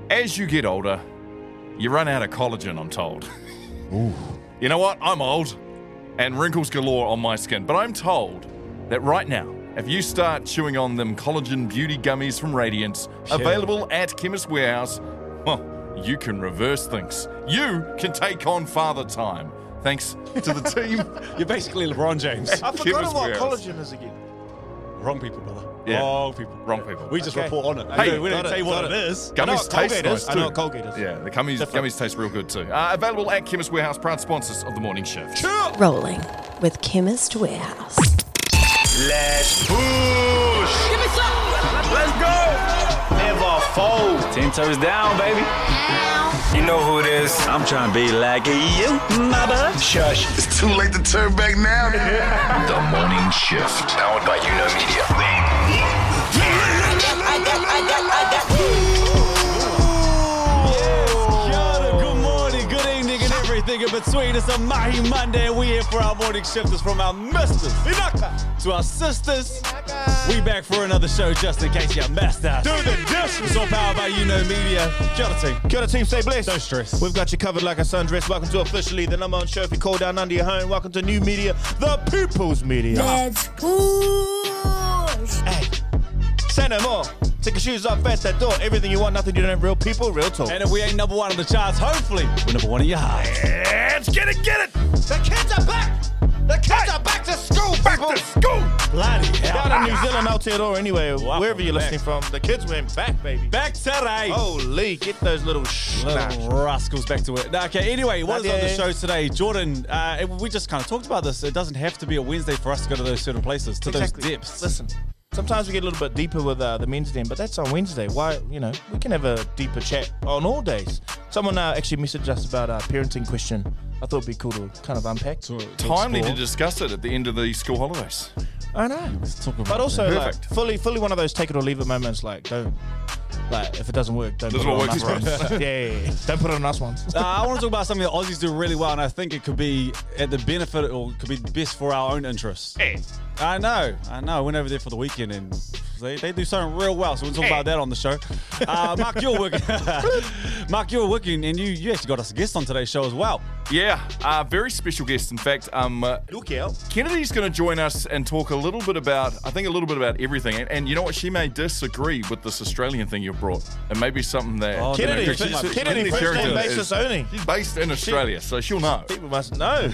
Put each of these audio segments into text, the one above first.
As you get older, you run out of collagen, I'm told. Ooh. You know what? I'm old and wrinkles galore on my skin, but I'm told that right now, if you start chewing on them collagen beauty gummies from Radiance, available at Chemist Warehouse, well, you can reverse things. You can take on father time. Thanks to the team. You're basically LeBron James. I forgot what collagen is again. Wrong people, brother. Yeah. Wrong people. We just report on it. Hey, we didn't say what it is. Gummies taste nice I too. know what Colgate is. Yeah, the gummies taste real good too. Available at Chemist Warehouse, proud sponsors of the morning shift. Rolling with Chemist Warehouse. Let's push. Give me some. Let's go. Never fold. 10 toes down, baby. You know who it is. I'm trying to be like you, my bud. Shush. It's too late to turn back now. The morning shift. Powered by Media. Good morning, good evening, and everything in between. It's a Mahi Monday, and we here for our morning shifters from our misters to our sisters. We back for another show just in case you missed us. Do the dish. It's all powered by Media. Kia ora, team. Kia ora, team, stay blessed. Don't stress. We've got you covered like a sundress. Welcome to officially the number one show if you call down under your home. Welcome to New Media, the People's Media. Let's push. Hey, say no more. Take your shoes off at that door. Everything you want, nothing you don't have. Real people, real talk. And if we ain't number one on the charts, hopefully we're number one in your heart. Let's get it. The kids are back. The kids are back to school, people. Back to school. Bloody hell. Down in New Zealand, Aotearoa anyway, Welcome wherever you're back. listening from, the kids went back, baby. Back today. Holy, get those little rascals back to it. Okay, anyway, what is on the Yeah. show today? Jordan, we just kind of talked about this. It doesn't have to be a Wednesday for us to go to those certain places, to those depths. Listen, sometimes we get a little bit deeper with the men's den, but that's on Wednesday. Why, we can have a deeper chat on all days. Someone actually messaged us about a parenting question. I thought it'd be cool to kind of unpack. Timely to discuss it at the end of the school holidays. I know. Let's talk about But also, that. Perfect. fully one of those take it or leave it moments. Like, if it doesn't work, don't This put it is on what us works ones. yeah. Don't put it on us ones. I want to talk about something that Aussies do really well, and I think it could be at the benefit or could be best for our own interests. I know. I went over there for the weekend and they do something real well, so we'll talk about that on the show. Mark, you're working. Mark, you're working, and you actually got us a guest on today's show as well. Yeah, very special guest. In fact, Look out. Kennedy's going to join us and talk a little bit about everything. And you know what? She may disagree with this Australian thing you've brought. And maybe something that... Oh, Kennedy, Kennedy first Sherrington name basis only. She's based in Australia, so she'll know. People must know.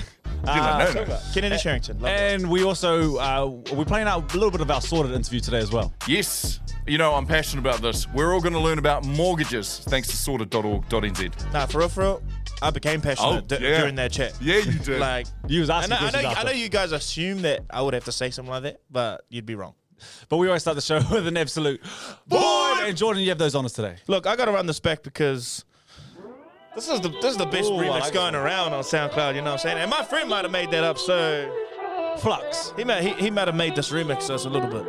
No. Kennedy Sherrington. Love that. And we also, we're playing out a little bit of our sorted interview today as well. Yes, I'm passionate about this. We're all going to learn about mortgages thanks to sorted.org.nz. Nah, for real, I became passionate during that chat. Yeah, you did. Like, You was asking I questions know after. you guys assume that I would have to say something like that, but you'd be wrong. But we always start the show with an absolute boy. And Jordan, you have those on us today. Look, I got to run this back because this is the best Ooh, I remix like going it. around on SoundCloud. You know what I'm saying? And my friend might have made that up, so Flux. he might have made this remix so it's a little bit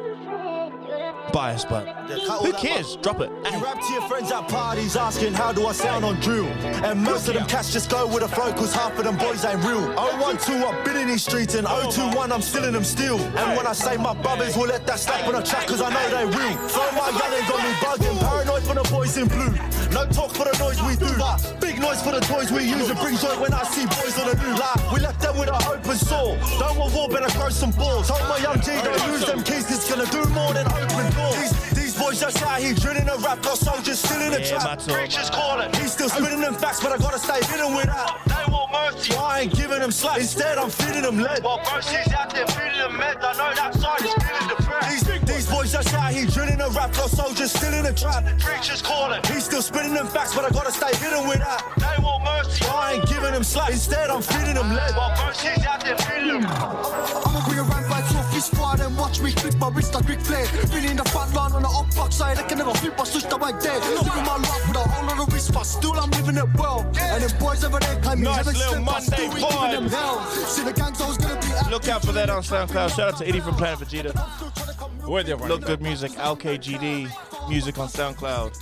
biased, but who cares? Drop it. You rap to your friends at parties asking how do I sound on drill. And most of them cats just go with a flow cause half of them boys ain't real. 012 I've been in these streets and 021 I'm still in them still. And when I say my brothers will let that slap on a track cause I know they real. So my youngin' got me bugging, paranoid for the boys in blue. No talk for the noise we do, big noise for the toys we use. It brings joy when I see boys on the new line. We left them with an open sore. Don't want war, better grow some balls. Told my young G don't use them keys, it's gonna do more than open doors. These boys just out here drilling a rap, got soldiers still in the trap. Preachers calling, he's still spitting them facts, but I gotta stay hidden with that. They want mercy, I ain't giving them slack. Instead, I'm feeding them lead. While Brosy's out there feeding them meds, I know that side is feeling depressed. These boys just out here drilling a rap, got soldiers still in the trap. Preachers calling, he's still spitting them facts, but I gotta stay hidden with that. They want mercy, I ain't giving them slack. Instead, I'm feeding them lead. While Brosy's out there feeding them. I'ma bring a ramp by to a fist squad and watch me flip my wrist like Ric Flair. Been in the front line on the up box side, I can never flip my switch right there. Living my life with a whole lot of risk, but still I'm living it well. And them boys over there claim me Nice haven't little slept, but Monday still we giving them vibe. hell. See the gangs always gonna be Look out for that on SoundCloud. Shout out to Eddie from Planet Vegeta. Where the Look Good Music, LKGD music on SoundCloud.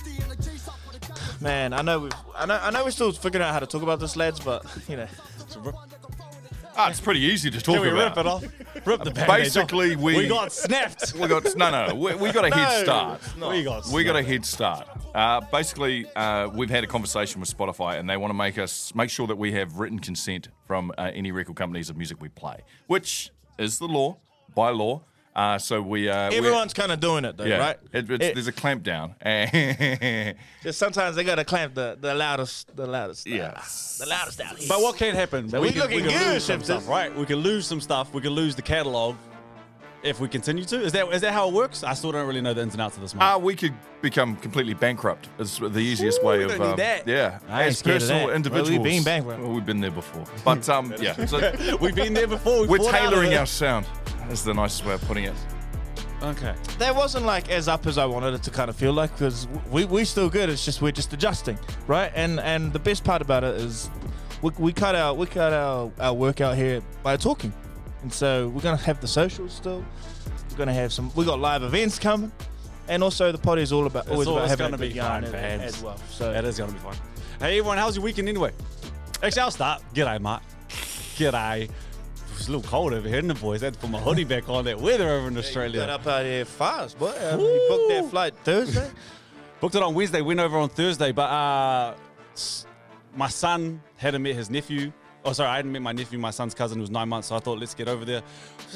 Man, I know we're still figuring out how to talk about this, lads, but It's pretty easy to talk Can we about. rip it off? Rip the Band-Aids off. Basically, we got snapped. We got we got a head start. We got a head start. Basically, we've had a conversation with Spotify, and they want to make sure that we have written consent from any record companies of music we play, which is the law by law. So everyone's kind of doing it though, right? There's a clamp down. Just sometimes they gotta clamp the loudest. Yeah. The loudest out here. But what can happen? So we looking can good, lose some Simpsons. stuff, right? We can lose some stuff. We can lose the catalog if we continue to. Is that how it works? I still don't really know the ins and outs of this. We could become completely bankrupt. Is the easiest way we of don't need that. yeah. I ain't As scared of personal that. individuals, Well, we've been bankrupt. Well, we've been there before. But yeah, so We've been there before. we're tailoring our sound. That's the nicest way of putting it. Okay. That wasn't like as up as I wanted it to kind of feel like, because we still good. It's just we're just adjusting, right? And the best part about it is we cut our workout here by talking, and so we're gonna have the socials still. We're gonna have we got live events coming, and also the party is always about having gonna a be good yarn fun, fans. as well. So That is gonna be fun. Hey everyone, how's your weekend anyway? Actually, I'll start. G'day, mate. G'day. It's a little cold over here, isn't it, boys? I had to put my hoodie back on. That weather over in Australia. You got up out here fast, boy. You booked that flight Thursday. Booked it on Wednesday, went over on Thursday, but my son hadn't met his nephew. Oh, sorry, I hadn't met my nephew, my son's cousin, who was 9 months, so I thought, let's get over there.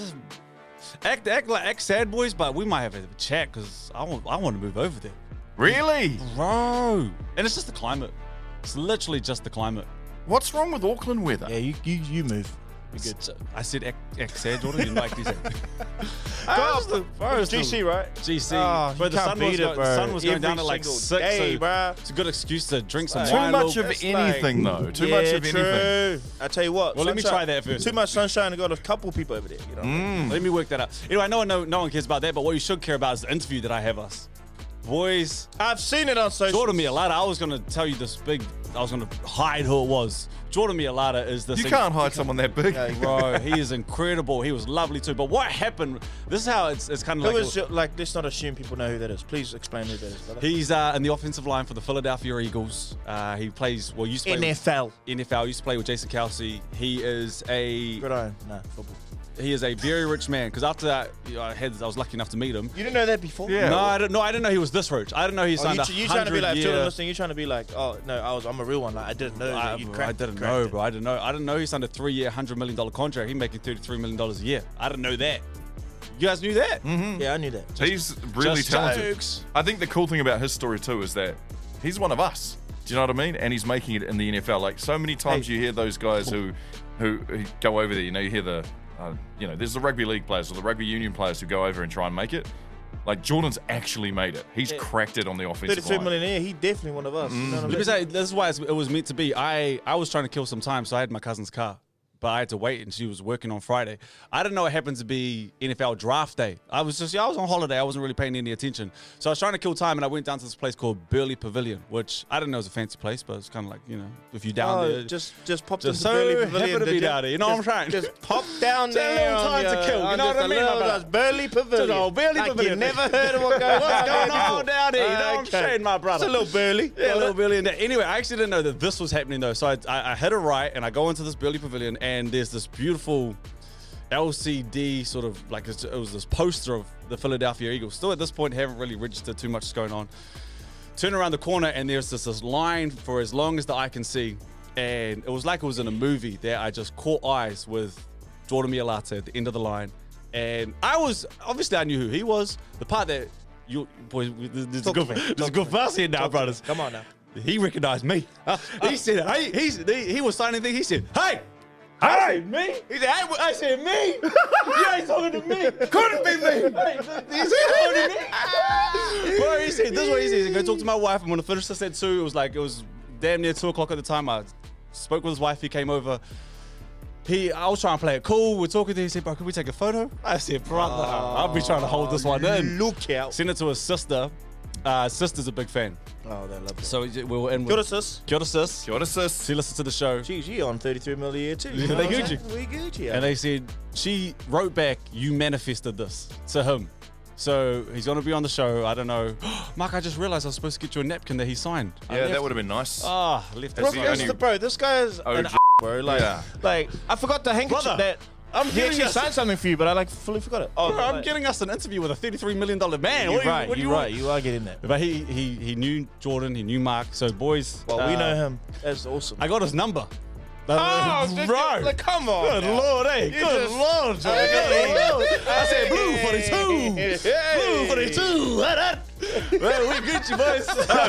Act sad, boys, but we might have a chat, because I want to move over there. Really? Bro. And it's just the climate. It's literally just the climate. What's wrong with Auckland weather? Yeah, you move. You're good. I said act sad, Jordan. You didn't like this. GC, right? GC. Oh, But you can't beat it, bro. the sun was going Every down at like single 6, day, so bro. it's a good excuse to drink some Too wine. much of It's anything, though. Too much of anything. True. I tell you what. Well, let me try that first. Too much sunshine. I got a couple people over there. You know. Let me work that out. Anyway, no one cares about that, but what you should care about is the interview that I have us. Boys, I've seen it on social. Jordan Mialata, I was going to tell you I was going to hide who it was. Jordan Mialata is this. You can't hide someone that big. Bro, he is incredible. He was lovely too. But what happened, this is how it's kind of Who like... is let's not assume people know who that is. Please explain who that is, brother. He's in the offensive line for the Philadelphia Eagles. He plays, used to play NFL. Used to play with Jason Kelsey. He is a... Good eye. No, football. He is a very rich man. Because after that, I was lucky enough to meet him. You didn't know that before? Yeah. No, I didn't know he was this rich. I didn't know he signed you trying to be like, 100-year... children listening, you trying to be like, oh, no, I'm a real one. Like, I didn't know that you I didn't know, bro. I didn't know he signed a 3-year, $100 million contract. He's making $33 million a year. I didn't know that. You guys knew that? Mm-hmm. Yeah, I knew that. He's really just talented. jokes. I think the cool thing about his story, too, is that he's one of us. Do you know what I mean? And he's making it in the NFL. Like, so many times you hear those guys who go over there. You know, you hear there's the rugby league players or the rugby union players who go over and try and make it. Like, Jordan's actually made it. He's cracked it on the offensive 33 line. million a year, he definitely one of us. You know what I mean? Let me say, this is why it was meant to be. I was trying to kill some time, so I had my cousin's car. But I had to wait, and she was working on Friday. I didn't know it happened to be NFL draft day. I was on holiday. I wasn't really paying any attention. So I was trying to kill time, and I went down to this place called Burley Pavilion, which I didn't know was a fancy place, but it's kind of like, if you're down there. Just popped Just into Burley so Pavilion. happy to did be you? down there. You know what I'm trying? Just pop down Just a there. little time to kill. You know what I mean? That's Burley Pavilion. Just a Burley like Pavilion. You never heard of what goes What's going on on down here? You know what I'm saying, my brother? It's a little Burley. Yeah, a little Burley in there. Anyway, I actually didn't know that this was happening though. So I hit a right and I go into this Burley Pavilion and there's this beautiful LCD sort of like it was this poster of the Philadelphia Eagles. Still at this point haven't really registered too much is going on. Turn around the corner and there's this line for as long as the eye can see. And it was like it was in a movie there. I just caught eyes with Jordan Mialata at the end of the line. And obviously I knew who he was. The part that you boys, there's a good fuss here now, brothers. Come on now. He recognized me. He said, hey, he was signing things. He said, hey, I said, me? He said, hey, I said, me? You ain't talking to me. Couldn't be me. He's talking to me. Bro, he said, this is what he said. He said, go talk to my wife. I'm going to finish this at 2. It was damn near 2 o'clock at the time. I spoke with his wife. He came over. I was trying to play it cool. We're talking to him. He said, bro, can we take a photo? I said, brother, I'll be trying to hold this one in. Look out. Send it to his sister. Sister's a big fan. Oh, they love it. So we were in with... Kia ora, sis. Kia ora, sis. Kia ora, sis. She listened to the show. Geez, you on 33 million a year too. Yeah, they Gucci. We Gucci. And they said, she wrote back, you manifested this to him. So he's going to be on the show. I don't know. Mark, I just realized I was supposed to get you a napkin that he signed. Yeah, that would have been nice. Ah, left Bro, it. this guy is an bro. Like, Yeah. like I forgot the handkerchief Brother, that. I'm He getting actually us- signed something for you, but I like fully forgot it. Oh, Bro, I'm like- getting us an interview with a $33 million man. You're What do right. what do You're want? right. You are getting that. But he knew Jordan, he knew Mark. So boys, Well, we know him. That's awesome. I got his number. Oh, just- bro. like, come on. Good now. lord, eh? You Good just- lord, Jordan. Hey. Good lord. I said blue 42. Hey. Blue 42. Well, we Gucci boys.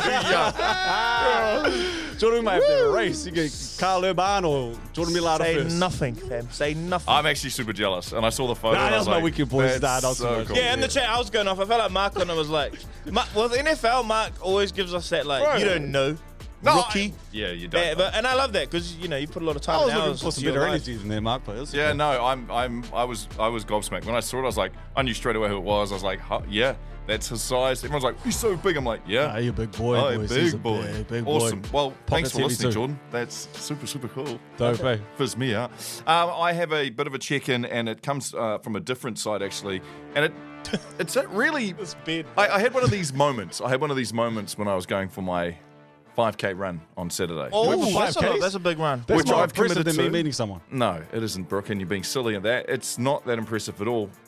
Jordan, we might have to have a race. You get Carl Urban or Jordan Millardo Say first. nothing, fam. Say nothing. I'm actually super jealous, and I saw the photo. Nah, and that I was my like, wicked boys. that's Nah, that's so much. cool. Yeah, in the chat, I was going off. I felt like Mark on it was like, well, the NFL, Mark always gives us that, like, Bro. you don't know. No, Rookie. Yeah, you don't. Yeah, and I love that because, you know, you put a lot of time I was and looking hours for some into your better life. energy than their Mark players. Yeah, no, I was gobsmacked when I saw it. I was like, I knew straight away who it was. I was like, huh, yeah, that's his size. Everyone's like, he's so big. I'm like, yeah, Ah, you're a big boy, oh, boys. He's a big boy, big boy. awesome. Well, thanks for TV listening, too. Jordan. That's super cool. Dope, eh? Fizz me out. I have a bit of a check-in, and it comes from a different side actually, and it's a really. This bed. I had one of these moments. I had one of these moments when I was going for my 5K run on Saturday. Oh, Went for that's a big run. That's Which more I've impressive committed than me to. meeting someone. No, it isn't, Brooke, and you're being silly at that. It's not that impressive at all.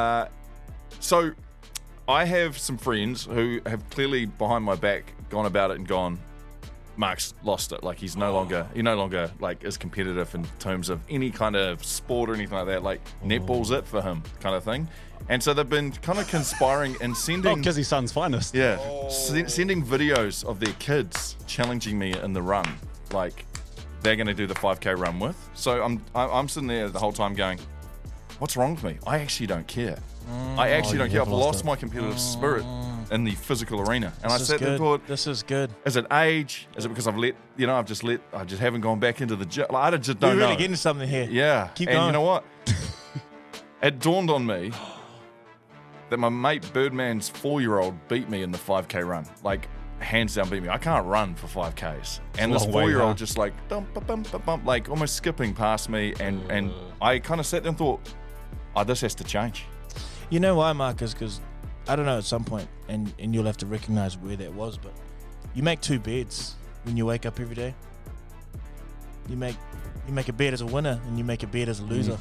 So I have some friends who have clearly behind my back gone about it and gone, Mark's lost it. Like he no longer like is competitive in terms of any kind of sport or anything like that. Like netball's it for him, kind of thing. And so they've been kind of conspiring and Oh, sending, because his son's finest. yeah, sending videos of their kids challenging me in the run, like they're going to do the 5K run with. So I'm sitting there the whole time going, what's wrong with me? I actually don't care. I actually don't care. I've lost my competitive spirit in the physical arena. And I sat there and thought, This is good. is it age? Is it because I just haven't gone back into the gym? Like, I just We're don't know. really getting something here. Yeah. Keep and going. you know what? It dawned on me that my mate Birdman's 4-year-old beat me in the 5K run. Like, hands down beat me. I can't run for 5Ks. And this Long way, 4-year-old huh? just like, bump, like almost skipping past me. And I kind of sat there and thought, oh, this has to change. You know why, Mark? Is because, I don't know, at some point, and you'll have to recognize where that was, but you make two beds when you wake up every day. You make a bed as a winner, and you make a bed as a loser.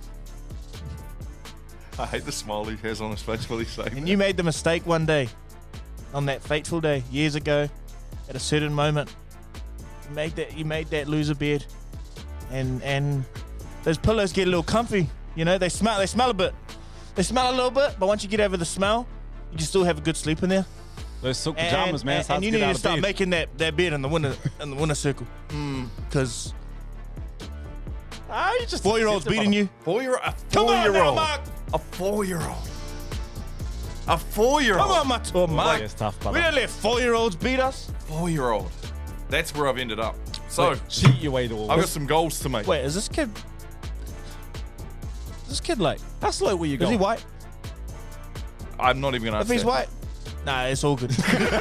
I hate the smile he has on his face while he's saying And that. you made the mistake one day, on that fateful day, years ago, at a certain moment. You made that loser bed, and those pillows get a little comfy. You know, they smell a bit. They smell a little bit, but once you get over the smell, you can still have a good sleep in there. Those silk pajamas, man. It's hard And you to need get out to of start bed. making that bed in the winner circle, because You just 4-year-olds beating you. 4-year-old. Come on now, Mark. A 4-year-old. A 4-year-old. Come on, my tour, Mark. it's tough, We brother. don't let 4-year-olds beat us. 4-year-old. That's where I've ended up. So cheat your way to all I've got this. some goals to make. Wait, is this kid? Like? How slow will you go? Is he white? I'm not even going to If he's white, nah, it's all good.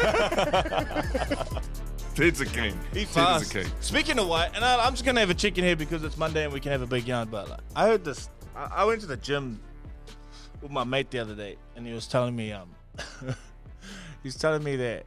Ted's a king. He's Ted fast. is a king. Speaking of white, and I'm just gonna have a chicken here because it's Monday and we can have a big yarn. But like, I heard this. I went to the gym with my mate the other day, and he was telling me he's telling me that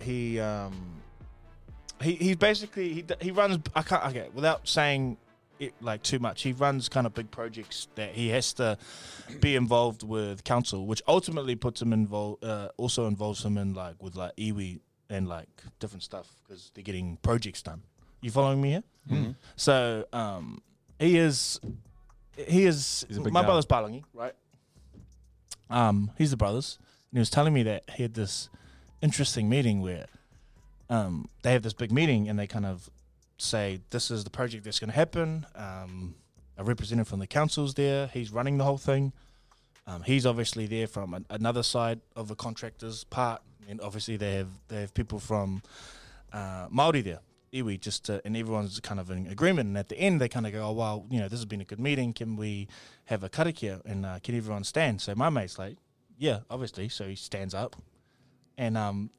he's basically he runs. Without saying it like too much, he runs kind of big projects that he has to be involved with council, which ultimately puts him involved. Also involves him in like with like iwi and like different stuff because they're getting projects done. You following me here? Mm-hmm. So he is He's a big my guy. brother's Palangi, right? He's the brothers, and he was telling me that he had this interesting meeting where they have this big meeting and they kind of say this is the project that's going to happen. A representative from the council's there. He's running the whole thing. He's obviously there from another side of the contractor's part, and obviously they have people from Māori there, iwi, and everyone's kind of in agreement. And at the end, they kind of go, "Oh well, you know, this has been a good meeting. Can we have a karakia and can everyone stand?" So my mate's like, "Yeah, obviously." So he stands up, and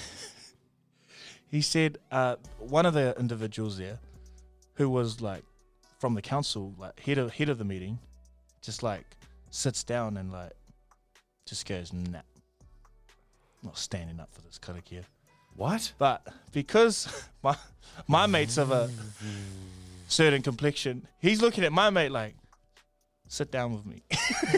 he said one of the individuals there, who was like from the council, like head of the meeting, just like sits down and like just goes, "Nah, I'm not standing up for this karakia." What? But because my mates of a certain complexion. He's looking at my mate like, sit down with me.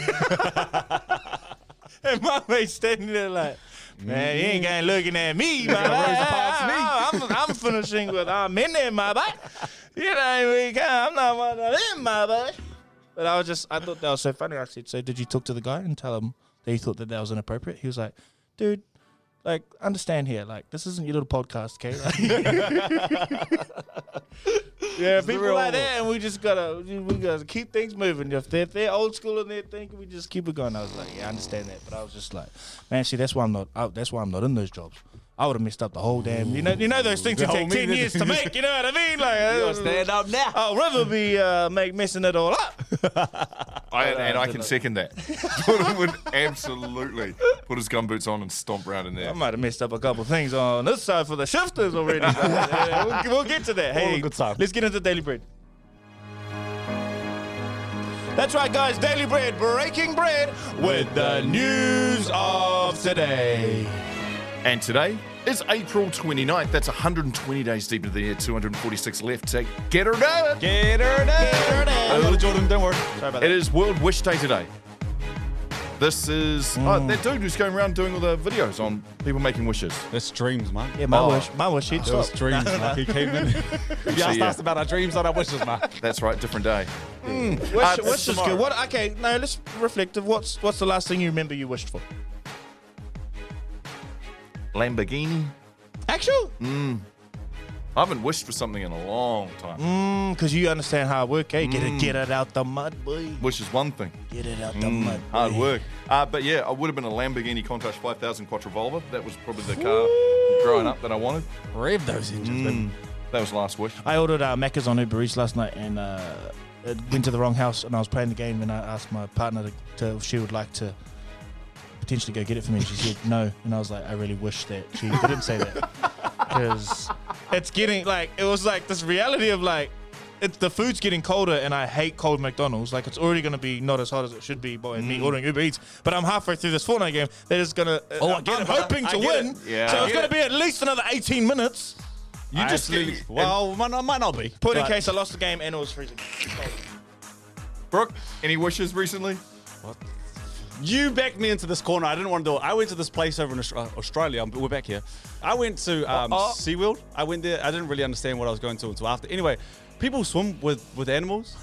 And my mate's standing there like, man, he ain't going looking at me, my boy. I'm finishing with I'm in there, my boy. You know, I'm not one of them, my boy. But I thought that was so funny. I said, so did you talk to the guy and tell him that you thought that was inappropriate? He was like, dude, like, understand here. Like, this isn't your little podcast, okay? Yeah, people like that, and we gotta keep things moving. If they're old school and they're thinking, we just keep it going. I was like, yeah, I understand that, but I was just like, man, see, that's why I'm not in those jobs. I would have messed up the whole damn. You know those things that take 10 years to make. You know what I mean? Like, You gotta stand up now. I'll rather be messing it all up. I can second that. Jordan would absolutely put his gumboots on and stomp around in there. I might have messed up a couple things on this side for the shifters already. We'll get to that. Hey, good time. Let's get into Daily Bread. That's right, guys. Daily Bread, breaking bread with the news of today. And today is April 29th. That's 120 days deep into the year, 246 left to get her done. Get her done. Little Jordan, don't worry. Sorry about It that. is World Wish Day today. This is that dude who's going around doing all the videos on people making wishes. That's dreams, man. Yeah, my wish. He'd Those stop. dreams, man. He came in. He asked us about our dreams and our wishes, man. That's right, different day. Wish is good. What? Okay, no, let's reflect. What's the last thing you remember you wished for? Lamborghini. Actual? I haven't wished for something in a long time. Because you understand hard work, eh? Get it out the mud, boy. Wish is one thing. Get it out the mud, boy. Hard work. But yeah, I would have been a Lamborghini Countach 5000 Quattrovolva. That was probably the car growing up that I wanted. Rev those engines. That was last wish. I ordered Macca's on Uber Eats last night and it went to the wrong house, and I was playing the game and I asked my partner if she would like to potentially go get it for me. She said no, and I was like, I really wish that she didn't say that, because it's getting like, it was like this reality of like, the food's getting colder and I hate cold McDonald's. Like, it's already going to be not as hot as it should be by me ordering Uber Eats, but I'm halfway through this Fortnite game that is going to, I'm hoping to win. Yeah. So it's going to be at least another 18 minutes. You just Well, might not be. Put in case I lost the game and it was freezing. Brooke, any wishes recently? You backed me into this corner. I didn't want to do it. I went to this place over in Australia. We're back here. I went to SeaWorld. I went there. I didn't really understand what I was going to until after. Anyway, people swim with animals.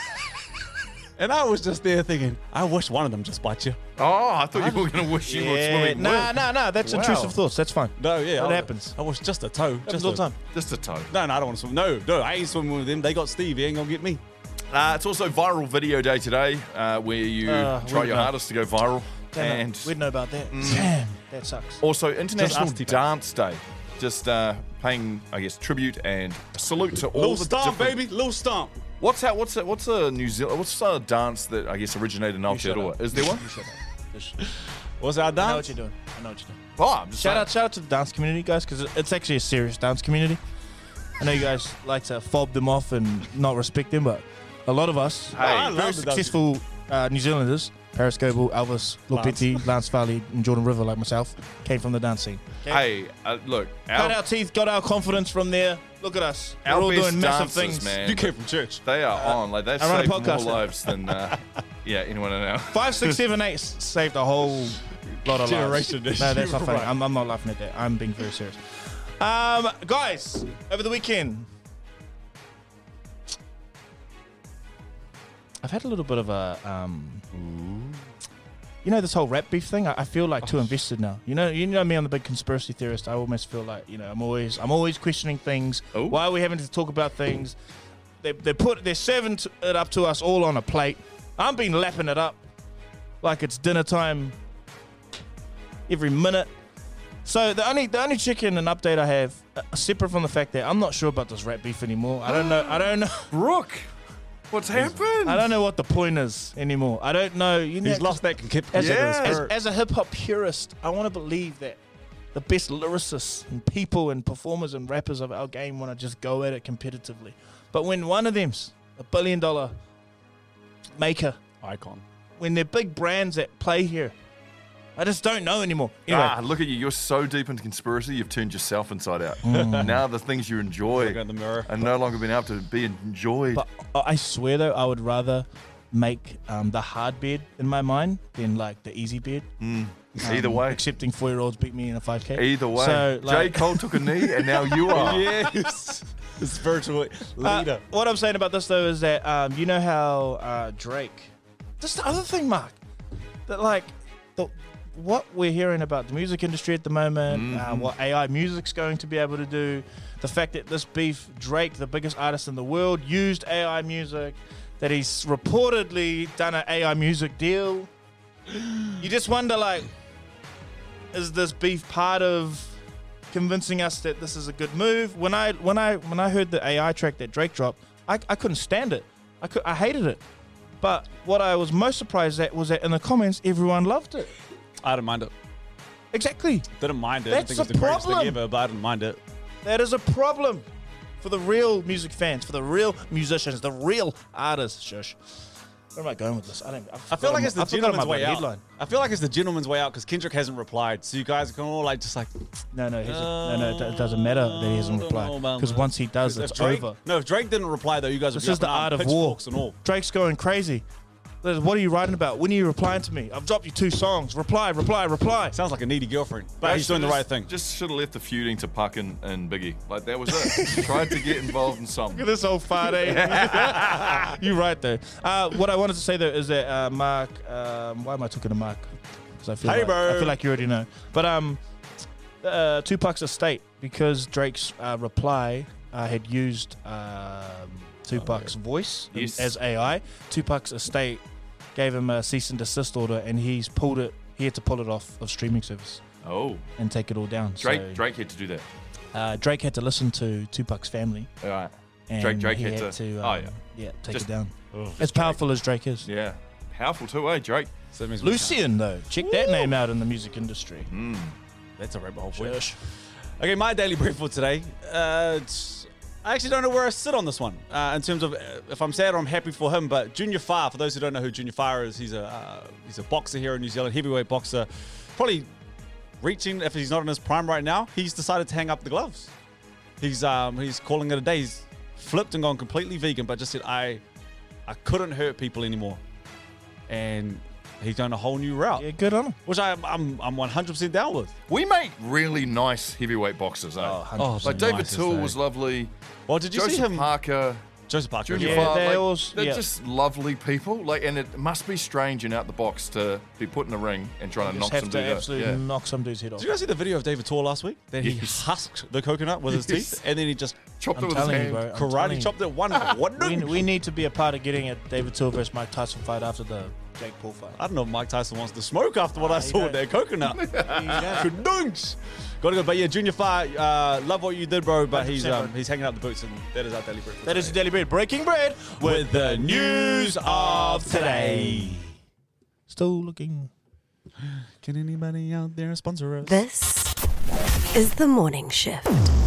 And I was just there thinking, I wish one of them just bite you. Oh, I thought you were going to wish you were swimming. Nah. That's intrusive thoughts. That's fine. No, yeah. That happens. I wish just a toe. Happens all the time. Just a toe. No, I don't want to swim. No, I ain't swimming with them. They got Steve. He ain't going to get me. It's also Viral Video Day today, where you try your hardest to go viral. Damn And it. We'd know about that. Damn, that sucks. also International Just us, Dance Day. Just paying, I guess, tribute and salute to all Little the stomp, different- baby. Little stomp. What's a New Zealand? What's a dance that I guess originated in Aotearoa? Is there one? What's our I know what dance? you're doing. I know what you're doing. Oh, I'm just Shout out to the dance community, guys, because it's actually a serious dance community. I know you guys like to fob them off and not respect them, but a lot of us, I love very the successful New Zealanders, Paris Goebel, Elvis, Lopeti, Lance Farley, and Jordan River, like myself, came from the dance scene. Hey, look, Cut our teeth, got our confidence from there. Look at us. We're our all best doing massive dancers, thing. man. You came from church. They are on. Like they've I run a saved more podcast now. lives than anyone in our. 5, 6, 7, 8 saved a whole lot of Generation. lives. No, that's not funny. Right. I'm not laughing at that. I'm being very serious. Guys, over the weekend, I've had a little bit of a, you know, this whole rap beef thing. I feel like too invested now. You know me. I'm the big conspiracy theorist. I almost feel like, I'm always questioning things. Oh. Why are we having to talk about things? They're serving it up to us all on a plate. I'm been lapping it up like it's dinner time every minute. So the only chicken and update I have, separate from the fact that I'm not sure about this rap beef anymore. I don't know. Brooke, what's happened? I don't know what the point is anymore. I don't know. He's lost that As a hip hop purist, I want to believe that the best lyricists and people and performers and rappers of our game want to just go at it competitively. But when one of them's a $1 billion maker, icon. when they're big brands that play here, I just don't know anymore. Anyway, Look at you. You're so deep into conspiracy, you've turned yourself inside out. Now the things you enjoy Look at the mirror. are no longer being able to be enjoyed. but I swear though, I would rather make the hard bed in my mind than like the easy bed. Either way. Accepting 4-year-olds beat me in a 5K. Either way. So, J. Cole took a knee, and now you are. Yes. The spiritual leader. What I'm saying about this though is that you know how Drake. Just the other thing, Mark, that like what we're hearing about the music industry at the moment, what AI music's going to be able to do, the fact that this beef, Drake, the biggest artist in the world, used AI music, that he's reportedly done an AI music deal. You just wonder, like, is this beef part of convincing us that this is a good move? When I heard the AI track that Drake dropped, I couldn't stand it. I hated it. But what I was most surprised at was that in the comments, everyone loved it. I didn't mind it. Exactly. Didn't mind it. That's I think it was the greatest problem. thing ever, but I didn't mind it. That is a problem for the real music fans, for the real musicians, the real artists. Shush. Where am I going with this? I feel like it's the gentleman's way out. I feel like it's the gentleman's way out because Kendrick hasn't replied. So you guys are all like, just like, No, it doesn't matter that he hasn't replied because once he does, if it's Drake, over. No, if Drake didn't reply though, you guys would This be is up the in art arms, of war. pitchforks and all. Drake's going crazy. What are you writing about? When are you replying to me? I've dropped you 2 songs. Reply. Sounds like a needy girlfriend, but he's doing the right thing. Just should have left the feuding to Puck and Biggie. Like, that was it. Tried to get involved in something. Look at this old fart, eh? You're right, though. What I wanted to say, though, is that Mark... why am I talking to Mark? Because I feel like you already know. But Tupac's estate, because Drake's reply had used Tupac's voice as AI, Tupac's estate gave him a cease and desist order, and he had to pull it off of streaming service. Oh. And take it all down. Drake had to do that. Drake had to listen to Tupac's family. All right. And Drake he had to take just- it down. As powerful as Drake is. Yeah. Powerful too, Drake? So that means we Lucian, though. Check that name out in the music industry. That's a rabbit hole for you. Shush. Okay, my daily brief for today. I actually don't know where I sit on this one in terms of if I'm sad or I'm happy for him. But Junior Farr, for those who don't know who Junior Farr is, he's a boxer here in New Zealand, heavyweight boxer. Probably reaching, if he's not in his prime right now, he's decided to hang up the gloves. He's calling it a day. He's flipped and gone completely vegan, but just said I couldn't hurt people anymore, and he's going a whole new route. Yeah, good on him. Which I'm 100% down with. We make really nice heavyweight boxers, eh? Like David Toole was lovely. Well, did you Joseph see him? Parker. Joseph Parker. Junior Yeah, Farr, they're just lovely people. Like, and it must be strange and out the box to be put in the ring and trying to knock Just some have to dude out. absolutely knock some dude's head off. Did you guys see the video of David Toole last week? That he Yes. husked the coconut with his teeth, and then he just Chopped it I'm with his telling you, hand. bro. I'm telling karate you. chopped it one. We need to be a part of getting a David Toole versus Mike Tyson fight after the Jake Paul fight. I don't know if Mike Tyson wants to smoke after what I saw with that coconut. Kadunks. Gotta go. But yeah, Junior Farr, love what you did, bro. But he's 100%, bro. he's hanging out the boots, and that is our daily brief. That is the Daily Bread. Breaking bread with the news of today. Still looking. Can anybody out there sponsor us? This is the morning shift.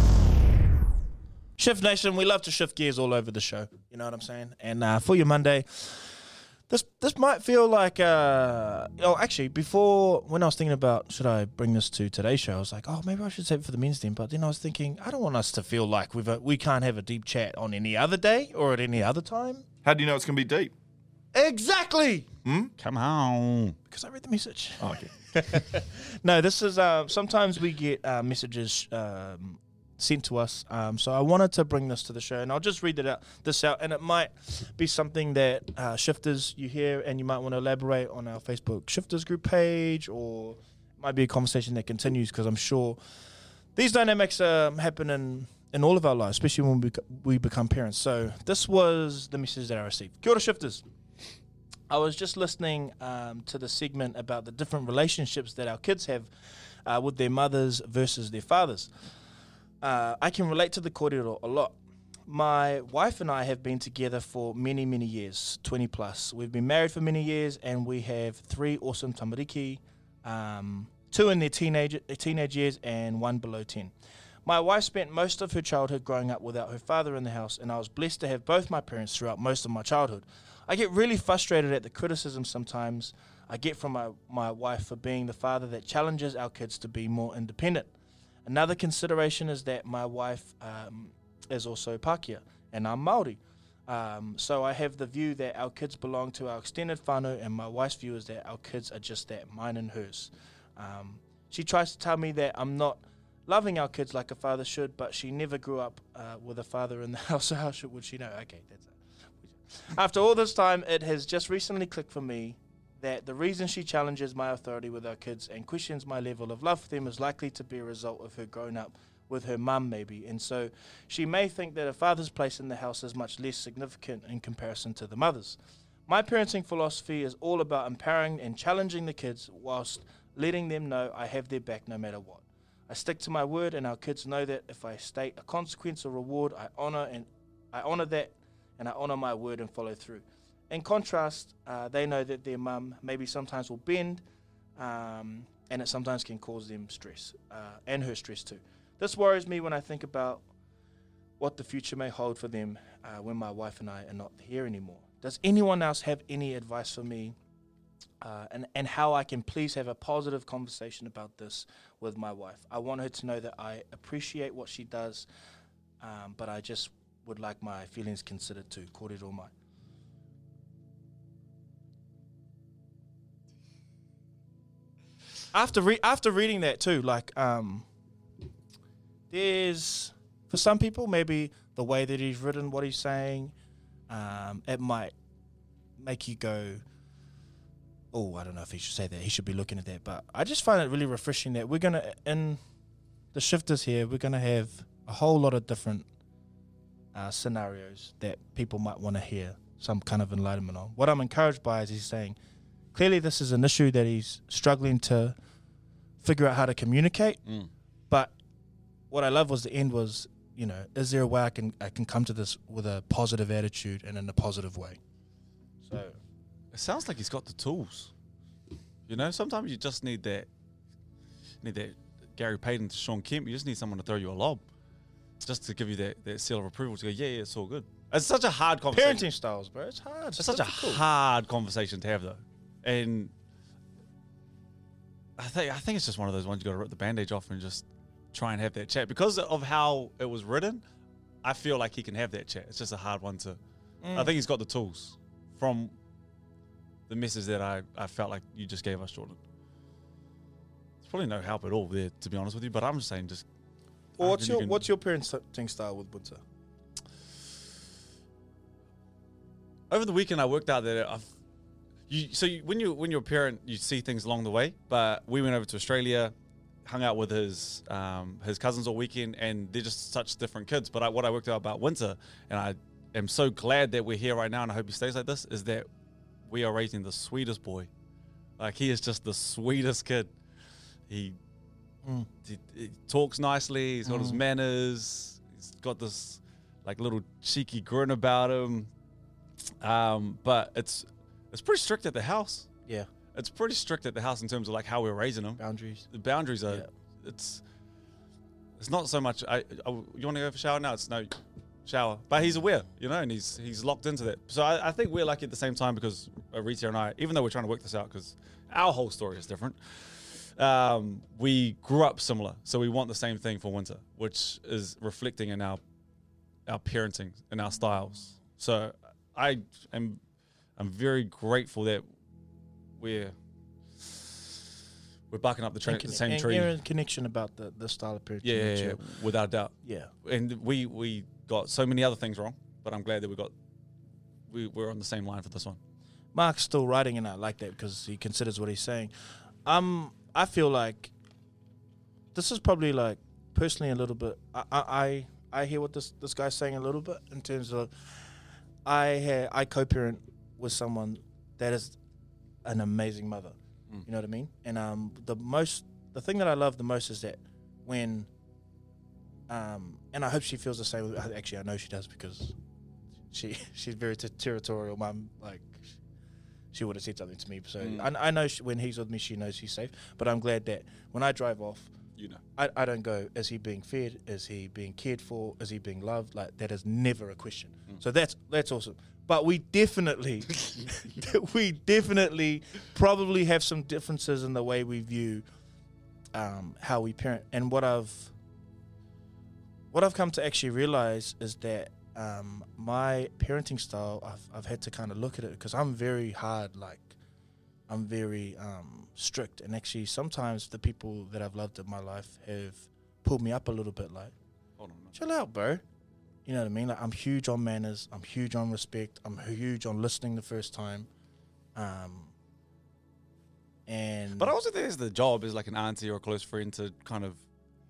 Shift Nation, we love to shift gears all over the show. You know what I'm saying? And for your Monday, this might feel like actually, before, when I was thinking about should I bring this to today's show, I was like, oh, maybe I should save it for the men's team. But then I was thinking, I don't want us to feel like we can't have a deep chat on any other day or at any other time. How do you know it's going to be deep? Exactly. Come on. Because I read the message. Oh, okay. No, this is sometimes we get messages sent to us. So I wanted to bring this to the show, and I'll just read this out, and it might be something that shifters you hear, and you might want to elaborate on our Facebook shifters group page, or it might be a conversation that continues, because I'm sure these dynamics happen in all of our lives, especially when we become parents. So this was the message that I received. Kia ora, shifters. I was just listening to the segment about the different relationships that our kids have with their mothers versus their fathers. I can relate to the kōrero a lot. My wife and I have been together for many, many years, 20 plus. We've been married for many years, and we have 3 awesome tamariki, 2 in their teenage years and 1 below 10. My wife spent most of her childhood growing up without her father in the house, and I was blessed to have both my parents throughout most of my childhood. I get really frustrated at the criticism sometimes I get from my wife for being the father that challenges our kids to be more independent. Another consideration is that my wife is also Pākehā, and I'm Māori. So I have the view that our kids belong to our extended whānau, and my wife's view is that our kids are just that, mine and hers. She tries to tell me that I'm not loving our kids like a father should, but she never grew up with a father in the house, so how would she know? Okay, that's it. After all this time, it has just recently clicked for me that the reason she challenges my authority with our kids and questions my level of love for them is likely to be a result of her growing up with her mum, maybe. And so she may think that a father's place in the house is much less significant in comparison to the mother's. My parenting philosophy is all about empowering and challenging the kids whilst letting them know I have their back no matter what. I stick to my word, and our kids know that if I state a consequence or reward, I honour that, and I honour my word and follow through. In contrast, they know that their mum maybe sometimes will bend, and it sometimes can cause them stress, and her stress too. This worries me when I think about what the future may hold for them when my wife and I are not here anymore. Does anyone else have any advice for me and how I can please have a positive conversation about this with my wife? I want her to know that I appreciate what she does, but I just would like my feelings considered too. Kōrero mai. After reading that too, like there's, for some people, maybe the way that he's written what he's saying, it might make you go, oh, I don't know if he should say that. He should be looking at that. But I just find it really refreshing that we're going to, in the shifters here, we're going to have a whole lot of different scenarios that people might want to hear some kind of enlightenment on. What I'm encouraged by is he's saying, clearly this is an issue that he's struggling to figure out how to communicate. But what I love was the end was, you know, is there a way I can come to this with a positive attitude and in a positive way? So it sounds like he's got the tools. You know, sometimes you just need that Gary Payton to Sean Kemp. You just need someone to throw you a lob, just to give you that seal of approval to go, yeah, it's all good. It's such a hard conversation. Parenting styles, bro. It's hard. It's such a hard conversation to have, though. And I think it's just one of those ones you got to rip the bandage off and just try and have that chat. Because of how it was written, I feel like he can have that chat. It's just a hard one to... I think he's got the tools from the message that I felt like you just gave us, Jordan. There's probably no help at all there, to be honest with you, but I'm just saying just... Well, what's your parenting style with Bunta? Over the weekend, I worked out that when you're a parent, you see things along the way. But we went over to Australia, hung out with his cousins all weekend, and they're just such different kids. But what I worked out about Winter, and I am so glad that we're here right now, and I hope he stays like this, is that we are raising the sweetest boy. Like, he is just the sweetest kid. He talks nicely. He's got his manners. He's got this like little cheeky grin about him. But it's pretty strict at the house. Yeah, it's pretty strict at the house in terms of like how we're raising him. Boundaries. The boundaries are. Yeah. It's not so much. You want to go for a shower? No, it's no shower. But he's aware, you know, and he's locked into that. So I think we're lucky at the same time because Rita and I, even though we're trying to work this out because our whole story is different. We grew up similar, so we want the same thing for Winter, which is reflecting in our parenting and our styles. So I'm very grateful that we're barking up the same tree. You're in connection about the style of parenting. Yeah, without a doubt. Yeah, and we got so many other things wrong, but I'm glad that we're on the same line for this one. Mark's still writing, and I like that because he considers what he's saying. I feel like this is probably like personally a little bit. I hear what this guy's saying a little bit in terms of I co-parent with someone that is an amazing mother. You know what I mean? And the thing that I love the most is that when and I hope she feels the same. Actually, I know she does because she's very territorial mom. Like, she would have said something to me. So I know when he's with me, she knows he's safe. But I'm glad that when I drive off, You know. I don't go, is he being fed? Is he being cared for? Is he being loved? Like, that is never a question. So that's awesome. But we definitely probably have some differences in the way we view how we parent. And what I've come to actually realize is that my parenting style, I've had to kind of look at it because I'm very hard, like I'm very strict, and actually sometimes the people that I've loved in my life have pulled me up a little bit, like, Hold on, man. chill out, bro. You know what I mean? Like, I'm huge on manners. I'm huge on respect. I'm huge on listening the first time. And But I also think it's the job as like an auntie or a close friend to kind of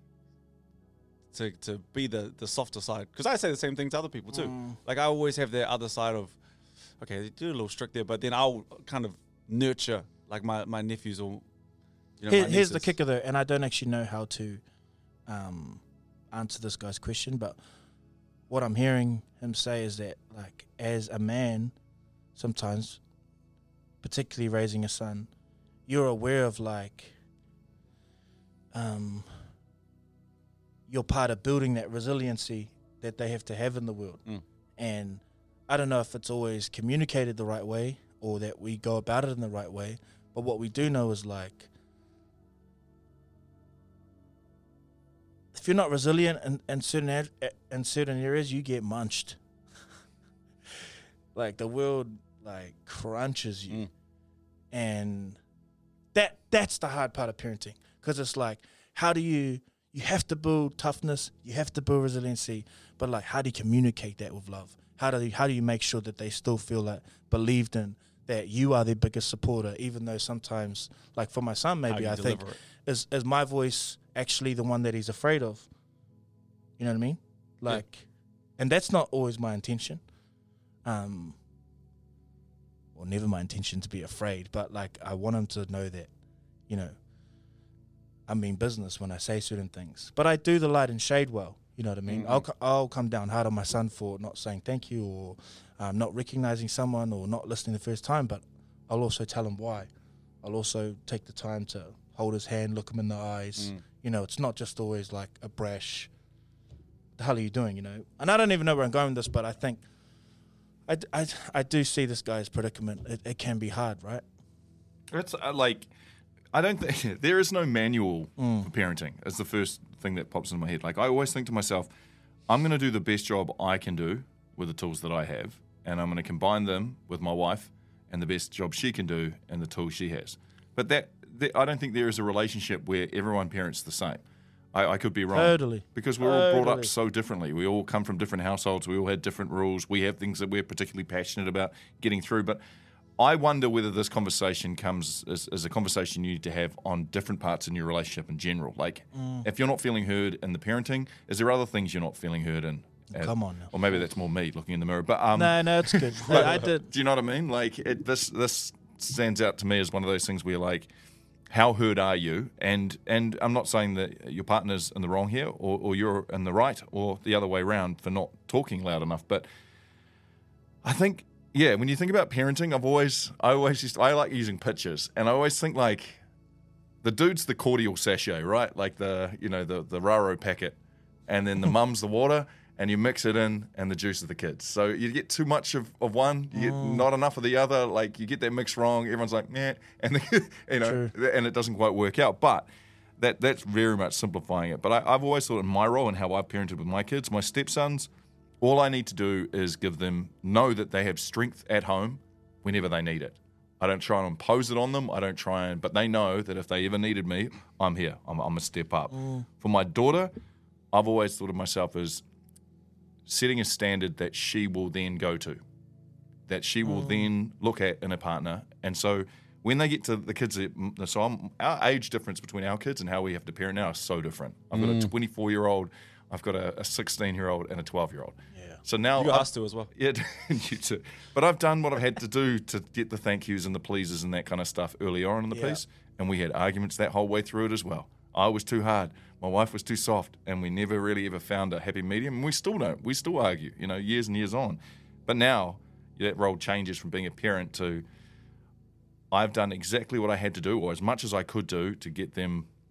to be the softer side. Because I say the same thing to other people too. Like, I always have the other side of, okay, they do a little strict there, but then I'll kind of nurture like my nephews or, you know, my here's the nieces. kicker though, and I don't actually know how to answer this guy's question, but what I'm hearing him say is that, like, as a man, sometimes, particularly raising a son, you're aware of, like, you're part of building that resiliency that they have to have in the world. And I don't know if it's always communicated the right way or that we go about it in the right way, but what we do know is, like, if you're not resilient in certain areas, you get munched. Like, the world, like, crunches you. And that's the hard part of parenting, because it's like, how do you have to build toughness, you have to build resiliency, but, like, how do you communicate that with love? How do you make sure that they still feel, like, believed in, that you are their biggest supporter, even though sometimes, like, for my son, maybe I think, is my voice actually the one that he's afraid of? You know what I mean? Like, and that's not always my intention. Well, never my intention to be afraid, but, like, I want him to know that, you know, I mean business when I say certain things. But I do the light and shade well. You know what I mean? I'll come down hard on my son for not saying thank you, or not recognizing someone, or not listening the first time, but I'll also tell him why. I'll also take the time to hold his hand, look him in the eyes. You know, it's not just always like a brash, the hell are you doing, you know? And I don't even know where I'm going with this, but I think I do see this guy's predicament. It can be hard, right? It's like, I don't think there is no manual for parenting. It's the first thing that pops into my head. Like, I always think to myself, I'm going to do the best job I can do with the tools that I have, and I'm going to combine them with my wife and the best job she can do and the tools she has. But that I don't think there is a relationship where everyone parents the same. I could be wrong. Totally. Because we're all brought up so differently. We all come from different households. We all had different rules. We have things that we're particularly passionate about getting through. But I wonder whether this conversation comes as a conversation you need to have on different parts in your relationship in general. Like, if you're not feeling heard in the parenting, is there other things you're not feeling heard in? Come on now. Or maybe that's more me looking in the mirror. But No, it's good. I did. Do you know what I mean? Like, this stands out to me as one of those things where, like, how heard are you? And I'm not saying that your partner's in the wrong here, or you're in the right, or the other way around for not talking loud enough. But I think, yeah, when you think about parenting, I like using pictures, and I always think, like, the dude's the cordial sachet, right? Like the Raro packet, and then the mum's the water, and you mix it in, and the juice of the kids. So you get too much of one, you get not enough of the other. Like, you get that mix wrong, everyone's like, meh, and and it doesn't quite work out. But that's very much simplifying it. But I've always thought in my role and how I've parented with my kids, my stepsons, all I need to do is know that they have strength at home whenever they need it. I don't try and impose it on them. But they know that if they ever needed me, I'm here. I'm a step up. For my daughter, I've always thought of myself as setting a standard that she will then go to, that she will then look at in a partner. And so when they get to the kids, our age difference between our kids and how we have to parent now is so different. I've got a 24-year-old, I've got a 16-year-old and a 12-year-old. Yeah. So now you got us too as well. Yeah, you too. But I've done what I've had to do to get the thank yous and the pleases and that kind of stuff early on in the piece, and we had arguments that whole way through it as well. I was too hard. My wife was too soft, and we never really ever found a happy medium. And we still don't. We still argue, years and years on. But now that role changes from being a parent to I've done exactly what I had to do, or as much as I could do, to get them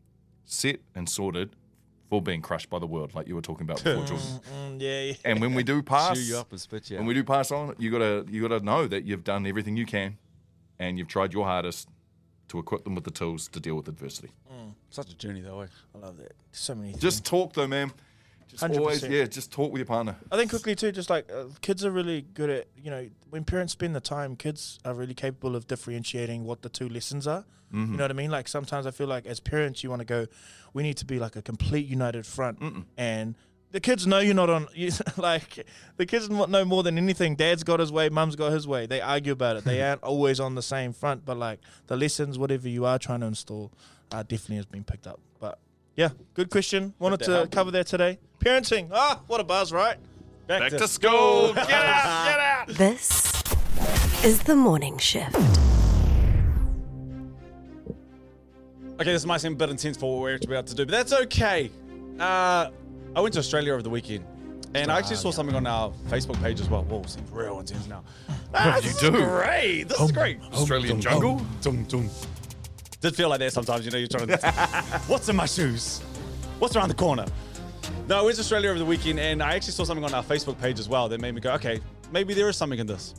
set and sorted for being crushed by the world, like you were talking about before, Jordan. Yeah. And when we do pass, Chew you up and spit you out. when we do pass on, you gotta know that you've done everything you can, and you've tried your hardest to equip them with the tools to deal with adversity. Such a journey, though. I love that. So many. Just talk though, man. Just 100%. always, just talk with your partner. I think quickly too, just like kids are really good at, when parents spend the time, kids are really capable of differentiating what the two lessons are. You know what I mean? Like sometimes I feel like as parents, you want to go, we need to be like a complete united front. And the kids know you're not on, like the kids know more than anything. Dad's got his way, mum's got his way. They argue about it. They aren't always on the same front, but like the lessons, whatever you are trying to install, definitely has been picked up. But yeah, good question. Wanted to cover that today. Parenting. What a buzz, right? Back to school. Get out. This is the morning shift. Okay, this might seem a bit intense for what we're about to do, but that's okay. I went to Australia over the weekend, and I actually saw something on our Facebook page as well. Whoa, seems real intense now. What did you do? Great. This is great. Australian jungle? Did feel like that sometimes, you're trying to... What's in my shoes? What's around the corner? No, I went to Australia over the weekend, and I actually saw something on our Facebook page as well that made me go, okay, maybe there is something in this.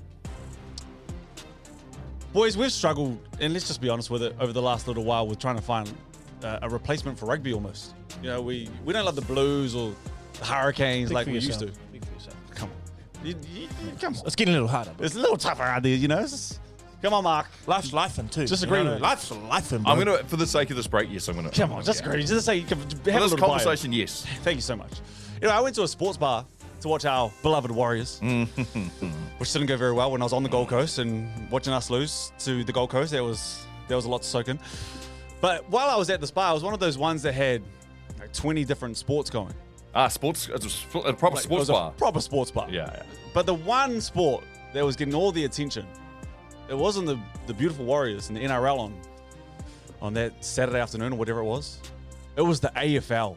Boys, we've struggled, and let's just be honest with it, over the last little while with trying to find a replacement for rugby almost. We don't love the Blues or the Hurricanes like we used to. Speak for yourself. Come on. Come on. It's getting a little harder. But It's a little tougher out there, Come on, Mark. life's lifing too. Just agree with me. Life's lifing, bro. I'm gonna, for the sake of this break, yes, I'm gonna. Come on, just agree. Just say, have a For this little bio. conversation, yes. Thank you so much. I went to a sports bar to watch our beloved Warriors, which didn't go very well when I was on the Gold Coast and watching us lose to the Gold Coast. There was a lot to soak in. But while I was at this bar, it was one of those ones that had like 20 different sports going. Sports. It's a proper sports it was bar. A proper sports bar. Yeah. But the one sport that was getting all the attention, it wasn't the beautiful Warriors and the NRL on that Saturday afternoon or whatever it was. It was the AFL.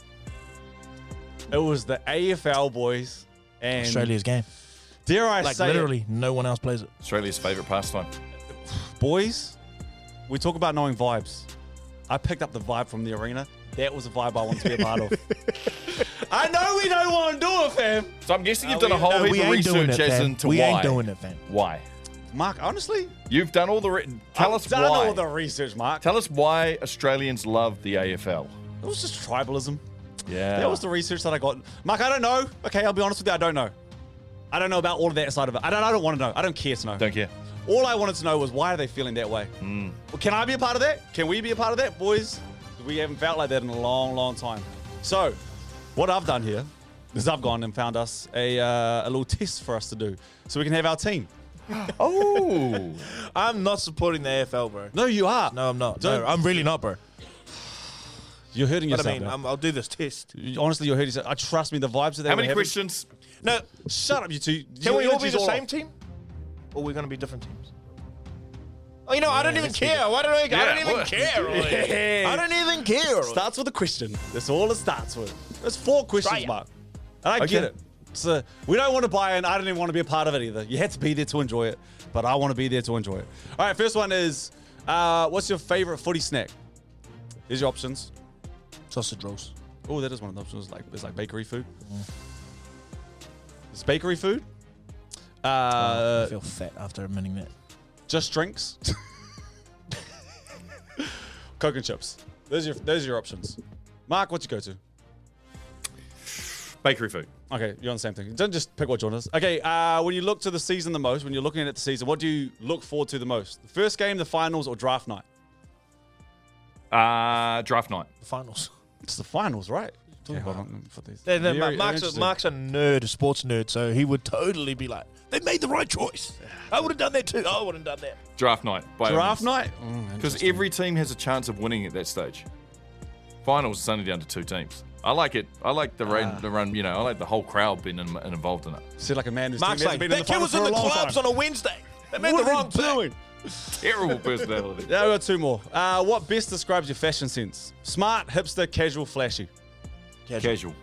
It was the AFL, boys. And Australia's game. dare I Like say literally, no one else plays it. Australia's favourite pastime. boys, we talk about knowing vibes. I picked up the vibe from the arena. That was a vibe I wanted to be a part of. I know we don't want to do it, fam. So I'm guessing you've done a whole heap of research as into we why. ain't doing it, fam. Why? Mark, honestly, You've done all the. Tell us I've done why. all the research, Mark. Tell us why Australians love the AFL. It was just tribalism. Yeah. That was the research that I got. Mark, I don't know. Okay, I'll be honest with you. I don't know. I don't know about all of that side of it. I don't want to know. I don't care to know. Don't care. All I wanted to know was why are they feeling that way? Well, can I be a part of that? Can we be a part of that, boys? We haven't felt like that in a long, long time. So, what I've done here is I've gone and found us a little test for us to do so we can have our team. Oh. I'm not supporting the AFL, bro. No, you are. No, I'm not. Don't- No, I'm really not, bro. You're hurting But yourself. I mean, man. I'll do this test. Honestly, you're hurting yourself. I trust me, the vibes that they How were many having- questions? No, Shut up, you two. can Your we all be energy's the all same off. team? Or are we going to be different teams? Oh, I don't even care. Why don't I don't even what? care. Roy. I don't even care. Roy. Starts with a question. That's all it starts with. There's 4 questions, Try it. Mark. And I get it. So we don't want to buy in. I don't even want to be a part of it either. You had to be there to enjoy it, but I want to be there to enjoy it. All right, first one is, what's your favorite footy snack? Here's your options. Sausage rolls. Oh, that is one of the options. It's like bakery food. It's bakery food. I feel fat after admitting that. Just drinks. Coke and chips. Those are your options. Mark, what's your go-to? Bakery food. Okay, you're on the same thing. Don't just pick what you want. Okay, when you look to the season the most, when you're looking at the season, what do you look forward to the most? The first game, the finals, or draft night? Draft night. The finals. It's the finals, right? Okay, hold on. For these. Mark's a nerd, a sports nerd, so he would totally be like, they made the right choice. I would have done that too. I would have done that. Draft night. Draft night? Because every team has a chance of winning at that stage. Finals is only down to 2 teams. I like it. I like the run. I like the whole crowd being involved in it. See, like a man who's Mark's like, been that in the kid finals was in for a the long clubs time. on a Wednesday. They made What the are wrong they pick. Terrible personality. Yeah, we got 2 more. What best describes your fashion sense? Smart, hipster, casual, flashy. Casual.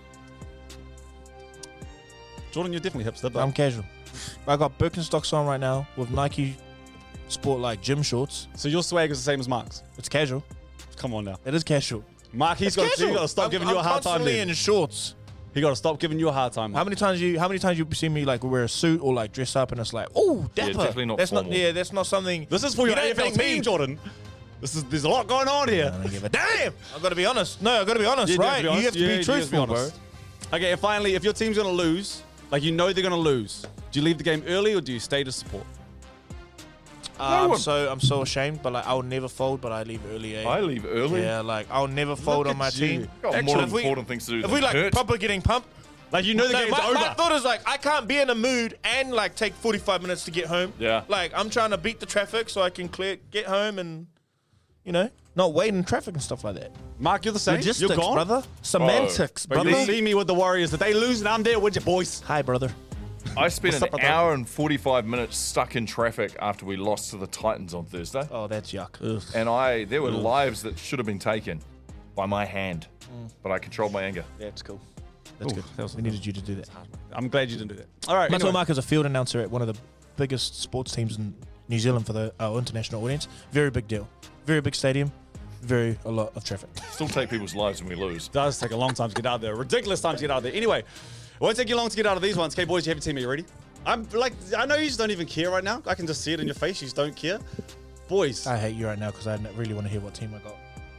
Jordan, you're definitely hipster, but I'm casual. I got Birkenstocks on right now with Nike Sport like gym shorts. so your swag is the same as Mark's. It's casual. Come on now. It is casual. Mark, he's got to stop giving you a hard time. Constantly Then. in shorts. He got to stop giving you a hard time. How many times you see me like wear a suit or like dress up and it's like, oh, dapper. definitely not that's formal. that's not something. This is for your don't AFL think team, Jordan. There's a lot going on here. I don't give a damn. I've got to be honest. No, I've got to be honest, You right? You have to be truthful, bro. Okay, and finally, if your team's going to lose, like you know they're going to lose, do you leave the game early or do you stay to support? I'm so ashamed, but like I'll never fold, but I leave early. I leave early. Yeah, like I'll never fold on my team. Got more important things to do. If we like hurt. proper getting pumped, Like you know the game's over. my thought is like I can't be in a mood and like take 45 minutes to get home. Yeah. Like I'm trying to beat the traffic so I can get home and not wait in traffic and stuff like that. Mark, you're the same. Logistics, You're gone, brother. Semantics, But brother. you see me with the Warriors. That they lose and I'm there with you, boys. Hi, brother. I spent What's up, an brother? hour and 45 minutes stuck in traffic after we lost to the Titans on Thursday. Oh, that's yuck. And there were lives that should have been taken by my hand, but I controlled my anger. That's cool. That's Ooh, good. We needed you to do that. I'm glad you didn't do that. All right. Maxwell Anyway. Mark is a field announcer at one of the biggest sports teams in New Zealand for our international audience. Very big deal. Very big stadium. A lot of traffic. Still take people's lives when we lose. It does take a long time to get out of there. Ridiculous time to get out of there. Anyway, it won't take you long to get out of these ones. Okay, boys, you have your team. Are you ready? I'm like, I know you just don't even care right now. I can just see it in your face. You just don't care. Boys. I hate you right now because I really want to hear what team I got.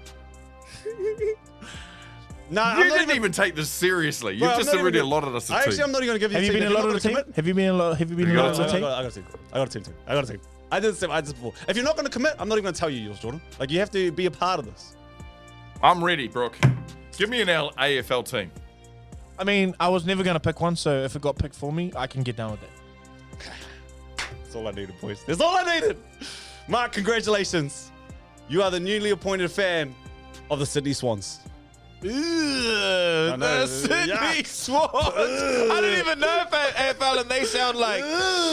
Nah, You didn't even take this seriously. You've Bro, I'm just not even already gonna- allotted us a team. Actually, I'm not even going to give you Have a you team. been If a you're lot not of the gonna team? Have you been a lot? Have you been a You lot got of the a team? I got a team. I got a team too. I got a team. I did this before. If you're not going to commit, I'm not even going to tell you yours, Jordan. Like, you have to be a part of this. I'm ready, Brooke. Give me an AFL team. I mean, I was never going to pick one, so if it got picked for me, I can get down with it. That's all I needed, boys. That's all I needed. Mark, congratulations. You are the newly appointed fan of the Sydney Swans. The know. Sydney Yuck. Swans. I don't even know if AFL and they sound like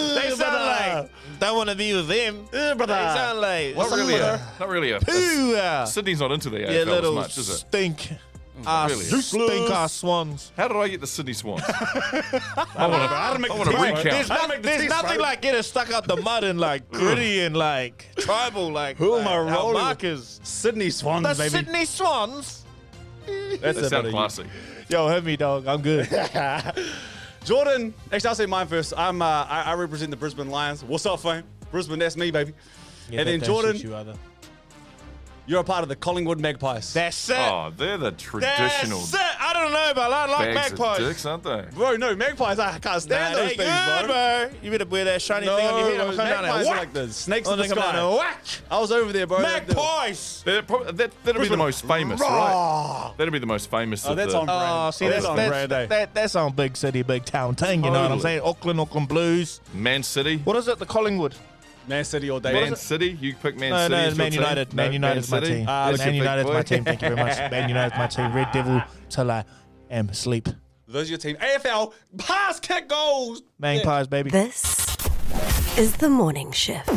don't want to be with them. They sound like Not really a poo. Sydney's not into the Yeah, AFL as little much, is it? stink. Really? Stink ass swans. How did I get the Sydney Swans? I want make to the team, recount. There's nothing like getting stuck out the mud and like gritty and like tribal like Who am I how rolling with? Mark is. Sydney Swans, The baby. Sydney Swans. That's They it, sound buddy. classy. Yo, hit me, dog. I'm good. Jordan, actually, I'll say mine first. I represent the Brisbane Lions. What's up, fam? Brisbane, that's me, baby. Yeah, And then that Jordan, suits you either. you're a part of the Collingwood Magpies. That's it. Oh, they're the traditional That's it. I don't know, but I like bags of magpies. dicks, aren't they? Bro, no, Magpies, I can't stand Nah, those they things, good, bro. bro. You better wear that shiny thing on your head. I'm coming down Magpies there. are like the snakes Oh, in the they come down sky. there. Whack. I was over there, bro. Magpies. That'll be the most famous, right? That'll be the most famous. Oh, of that's the, on brand. Oh, see, That's on brand, eh? that's on big city, big town thing. You know what I'm Totally. saying? Auckland Blues. Man City. What is it? The Collingwood. Man City all day. Man City. You pick Man No, City. no, as your Man team? United. No, Man United's my City? team. That's Man your big United's boy. my team. Thank you very much. Man United's my team. Red Devil till I am asleep. Those are your team. AFL, pass, kick, goals. Magpies, baby. This is the morning shift.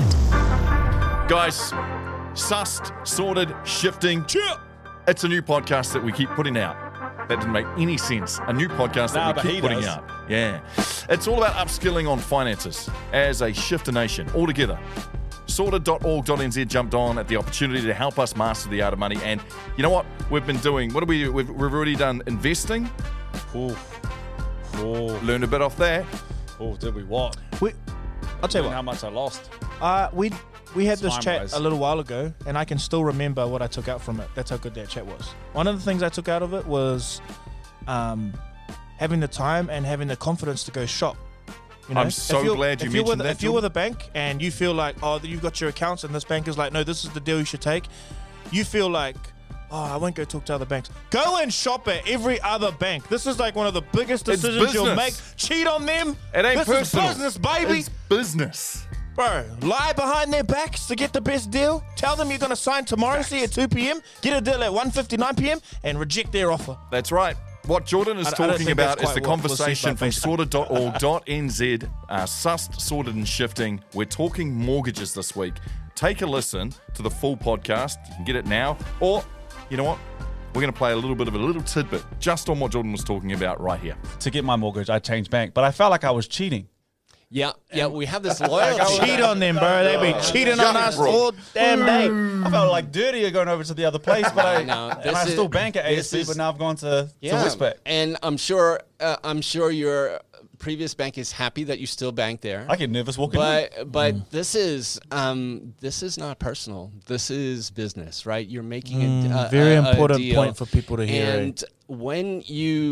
Guys, sussed, sorted, shifting. It's a new podcast that we keep putting out. That didn't make any sense. A new podcast Nah, that but we he keep putting does. out. Yeah. It's all about upskilling on finances as a shifter nation all together. Sorted.org.nz jumped on at the opportunity to help us master the art of money. And you know what? We've been doing, we've already done investing. Oh, Learned a bit off that. did we what? I'll tell you How what. much I lost. We had this chat Time-wise. a little while ago, and I can still remember what I took out from it. That's how good that chat was. One of the things I took out of it was having the time and having the confidence to go shop. You know? I'm so If you're- glad you if you're mentioned with, that, If you're with Jordan. a bank and you feel like, oh, you've got your accounts, and this bank is like, no, this is the deal you should take, you feel like, oh, I won't go talk to other banks. Go and shop at every other bank. This is like one of the biggest It's decisions you'll make. business. Cheat on them. It ain't this personal. is business, baby. It's business. Bro, lie behind their backs to get the best deal. Tell them you're going to sign tomorrow, see at 2 p.m., get a deal at 1:59 p.m., and reject their offer. That's right. What Jordan is I don't talking think about that's is the quite what was said conversation by from FaceTime. sorted.org.nz, sussed, sorted and shifting. We're talking mortgages this week. Take a listen to the full podcast. You can get it now. Or, you know what? We're going to play a little tidbit just on what Jordan was talking about right here. To get my mortgage, I changed bank, but I felt like I was cheating. Yeah, we have this loyalty. Cheat on them, bro. They be cheating on us all damn day. I felt like dirtier going over to the other place, but I still bank at ASB, but now I've gone to Westpac. And I'm sure your previous bank is happy that you still bank there. I get nervous walking in. But this is not personal. This is business, right? You're making a very a important deal. point for people to hear. And when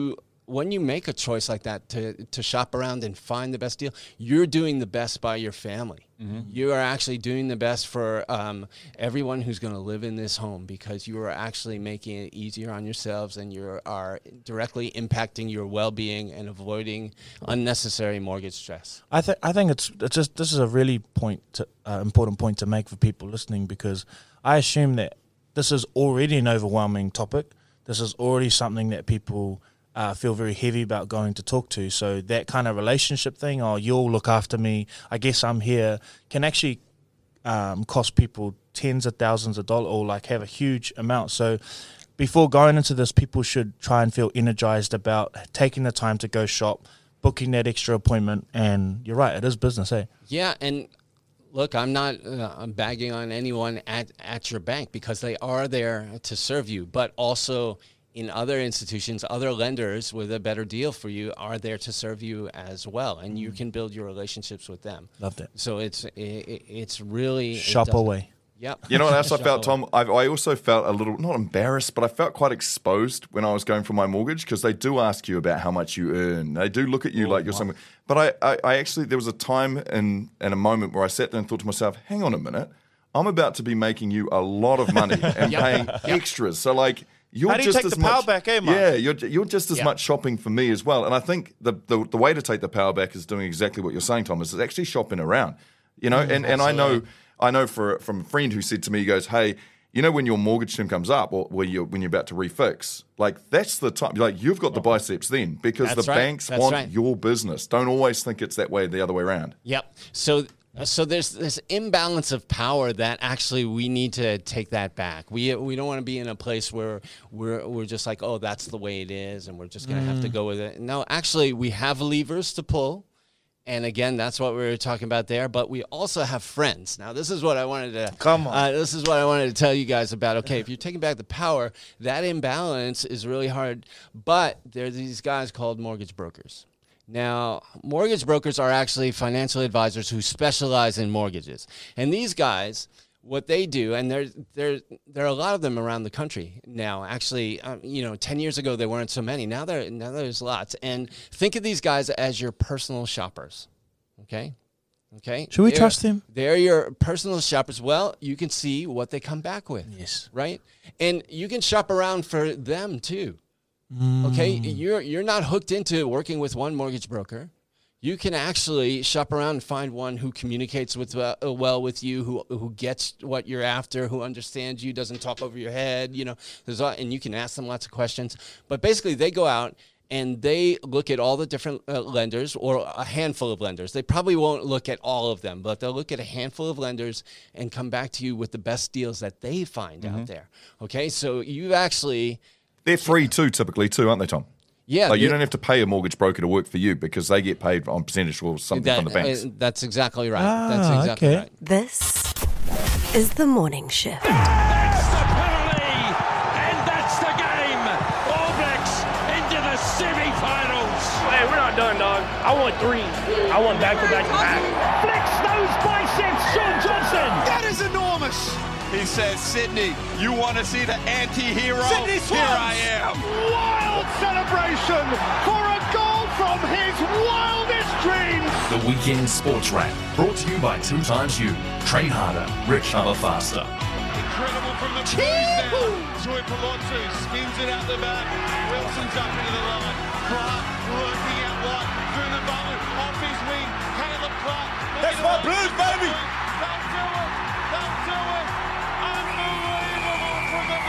you make a choice like that to shop around and find the best deal, you're doing the best by your family. Mm-hmm. You are actually doing the best for everyone who's going to live in this home, because you are actually making it easier on yourselves, and you are directly impacting your well-being and avoiding unnecessary mortgage stress. I think it's just, this is a really important point to make for people listening, because I assume that this is already an overwhelming topic. This is already something that people feel very heavy about going to talk to. So that kind of relationship thing, you'll look after me, I guess I'm here, can actually cost people tens of thousands of dollars, or like have a huge amount. So before going into this, people should try and feel energized about taking the time to go shop, booking that extra appointment. And you're right, it is business, eh? Yeah, and look, I'm not I'm bagging on anyone at your bank, because they are there to serve you, but also in other institutions, other lenders with a better deal for you are there to serve you as well, and you can build your relationships with them. Love that. So it's really shop away. Yep. You know what else I felt, Tom? I also felt a little, not embarrassed, but I felt quite exposed when I was going for my mortgage, because they do ask you about how much you earn. They do look at you like you're someone. But I actually, there was a time and a moment where I sat there and thought to myself, hang on a minute, I'm about to be making you a lot of money and paying extras. So like, you're How do you just take as the much, power back, eh, Mark? Yeah, you're just as much shopping for me as well. And I think the way to take the power back is doing exactly what you're saying, Thomas, is actually shopping around. You know, and I know from a friend who said to me, he goes, hey, you know, when your mortgage term comes up, or when you're about to refix, like that's the time, like you've got the biceps then, because the banks want your business. Don't always think it's that way, the other way around. Yep. So there's this imbalance of power that actually we need to take that back. We don't want to be in a place where we're just like, oh, that's the way it is, and we're just going to have to go with it. No, actually, we have levers to pull. And again, that's what we were talking about there. But we also have friends. Now, this is what I wanted to this is what I wanted to tell you guys about. Okay, if you're taking back the power, that imbalance is really hard. But there are these guys called mortgage brokers. Now, mortgage brokers are actually financial advisors who specialize in mortgages. And these guys, what they do, and there are a lot of them around the country now. Actually, 10 years ago, there weren't so many. Now there's lots. And think of these guys as your personal shoppers, okay? Should we trust them? They're your personal shoppers. Well, you can see what they come back with. Yes. Right? And you can shop around for them, too. Okay, you're not hooked into working with one mortgage broker. You can actually shop around and find one who communicates well with you, who gets what you're after, who understands you, doesn't talk over your head. You know, and you can ask them lots of questions. But basically, they go out and they look at all the different lenders, or a handful of lenders. They probably won't look at all of them, but they'll look at a handful of lenders and come back to you with the best deals that they find out there. Okay, so you actually. They're free too, typically too, aren't they, Tom? Yeah. Like you don't have to pay a mortgage broker to work for you, because they get paid on percentage or something from the banks. That's exactly right. That's exactly right. This is the morning shift. That's the penalty, and that's the game. All Blacks into the semi-finals. Hey, we're not done, dog. I want 3. I want back-to-back-to-back. Flex those biceps, Sean Johnson. That is enormous. He says, Sydney, you want to see the anti-hero? Sydney Here I am. Wild celebration for a goal from his wildest dreams. The Weekend Sports Wrap, brought to you by 2XU. Train harder, recover faster. Incredible from the Blues now. Joy Palazzo spins it out the back. Wilson's up into the line. Clark working out wide. Vernon Butler off his wing. Caleb Clark. That's my Blues, baby. They'll do it. They'll do it. Unbelievable from the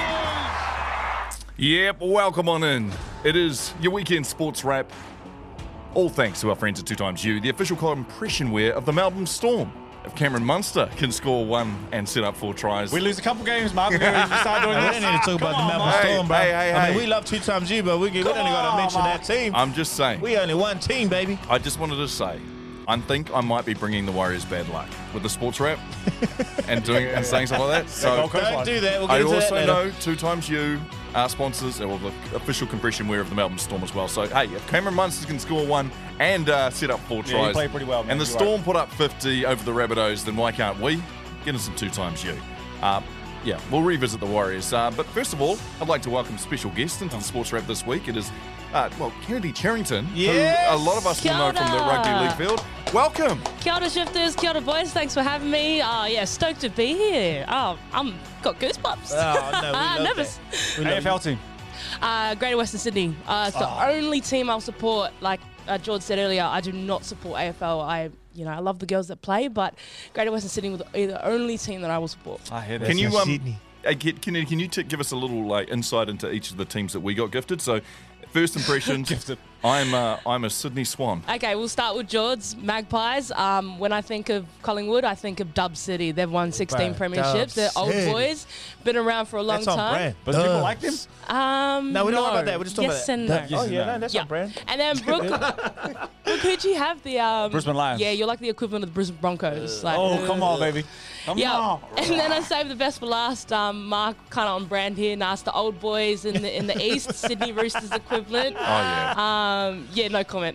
Blues. Yep, welcome on in. It is your Weekend Sports Wrap. All thanks to our friends at 2XU, the official compression wear of the Melbourne Storm. If Cameron Munster can score 1 and set up 4 tries. We lose a couple games, Mark. We're going to start doing this. We don't need to talk about the Melbourne Storm, bro. Hey. I mean, we love 2XU, but we only got to mention that team. I'm just saying. We only one team, baby. I just wanted to say, I think I might be bringing the Warriors bad luck with the sports rap and saying something like that. So Don't do that. We'll get I into also that know 2 Times You are sponsors, or the official compression wear of the Melbourne Storm as well. So, hey, if Cameron Munster can score 1 and set up 4 tries, he played pretty well, man. and the You're Storm put up 50 over the Rabbitohs, then why can't we? Get us some 2 Times You. Yeah, we'll revisit the Warriors. But first of all, I'd like to welcome a special guest into the Sports Wrap this week. It is, Kennedy Charrington, Yes! who a lot of us will know from the rugby league field. Welcome. Kia ora, shifters. Kia ora, boys. Thanks for having me. Stoked to be here. I'm got goosebumps. Oh, no, we love nervous. AFL team. Greater Western Sydney. It's the only team I'll support. Like George said earlier, I do not support AFL. I love the girls that play, but Greater Western Sydney will be the only team that I will support. I hear that. Can you Sydney. can you give us a little insight into each of the teams that we got gifted? So, first impressions. Gifted. I'm a Sydney Swan. Okay, we'll start with George Magpies. When I think of Collingwood, I think of Dub City. They've won 16 premierships. They're old boys, been around for a long That's on time. brand. But do people like them? No, we don't know about that. We're just talking yes about and that. no. Oh, yeah, no, that's on brand. And then Brooke, who'd you have the Brisbane Lions. Yeah, you're like the equivalent of the Brisbane Broncos. Come on, baby. Come on. And then I saved the best for last. Mark, kind of on brand here. Now it's the old boys in the east, Sydney Roosters equivalent. Oh yeah. No comment.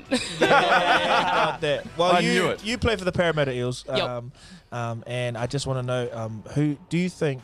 About that. Well, I knew it. You play for the Parramatta Eels, Yep. and I just want to know who do you think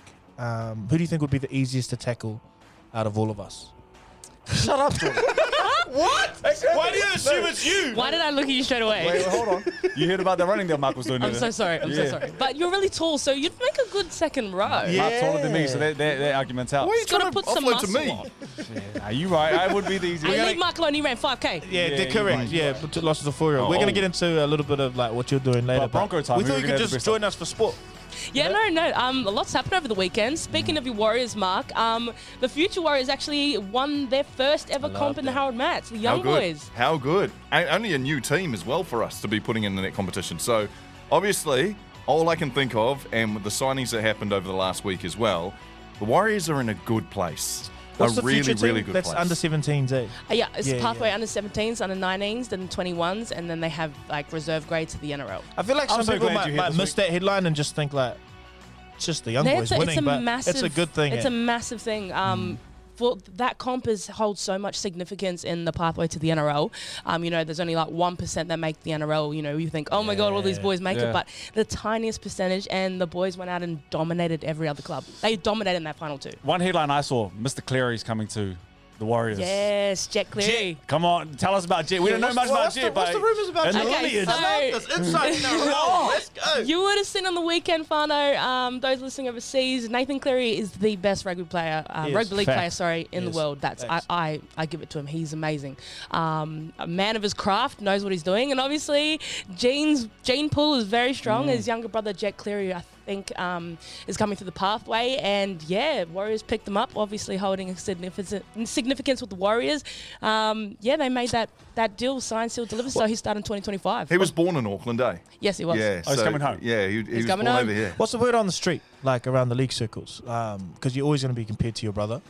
would be the easiest to tackle out of all of us? Shut up, Jordan. What? Why do you assume it's you? Why did I look at you straight away? Wait, hold on. You heard about the running that Mark was doing? I'm so sorry. I'm so sorry. But you're really tall, so you'd make a good second row. Yeah. Mark's taller than me, so that argument's out. Why are you Just gotta trying to put some offload to muscle me? on. Are you right? I would be the easiest. And Lee Mark Loney ran 5K. Yeah, Yeah, they're you're correct. right, Yeah, you're but lost to the 4-year-old. We're going to get into a little bit of like what you're doing later. But Bronco time, We who thought are you we could gonna have just the best join us for sport. Yeah, no. A lot's happened over the weekend. Speaking of your Warriors, Mark, the future Warriors actually won their first ever comp in the Harold Mats, the young boys. How good. And only a new team as well for us to be putting in the net competition. So, obviously, all I can think of, and with the signings that happened over the last week as well, the Warriors are in a good place. What's a the really, future team? really good That's place. under 17s, eh? Yeah, it's Yeah, pathway yeah. under 17s, under 19s, then 21s, and then they have like reserve grade to the NRL. I feel like I'm some so people glad you might hit this miss week. that headline and just think like it's just the young boys winning, but it's a good thing. It's eh? a massive thing. For that comp holds so much significance in the pathway to the NRL. There's only like 1% that make the NRL. You think, oh my God, all these boys make it, but the tiniest percentage, and the boys went out and dominated every other club. They dominated in that final 2. One headline I saw: Mr. Cleary's coming to the Warriors. Yes, Jet Cleary. Come on, tell us about Jet. We don't know much about Jet, What's but the rumors about and the Jet? lineage. so- Inside NRL. Let's go. You would have seen on the weekend, Fano, those listening overseas, Nathan Cleary is the best rugby player, Yes, rugby league facts. player, in the Yes, world. That's facts. I give it to him. He's amazing. A man of his craft, knows what he's doing, and obviously Gene Poole is very strong. His younger brother Jet Cleary, I think, is coming through the pathway, and Warriors picked them up, obviously holding a significance with the Warriors. They made that deal, signed, sealed, delivered. So he started in 2025. He was born in Auckland, eh? Yes, he was. Yeah. Oh, he's coming home. Yeah, he was coming born home. over here. What's the word on the street, like around the league circles? Because you're always going to be compared to your brother.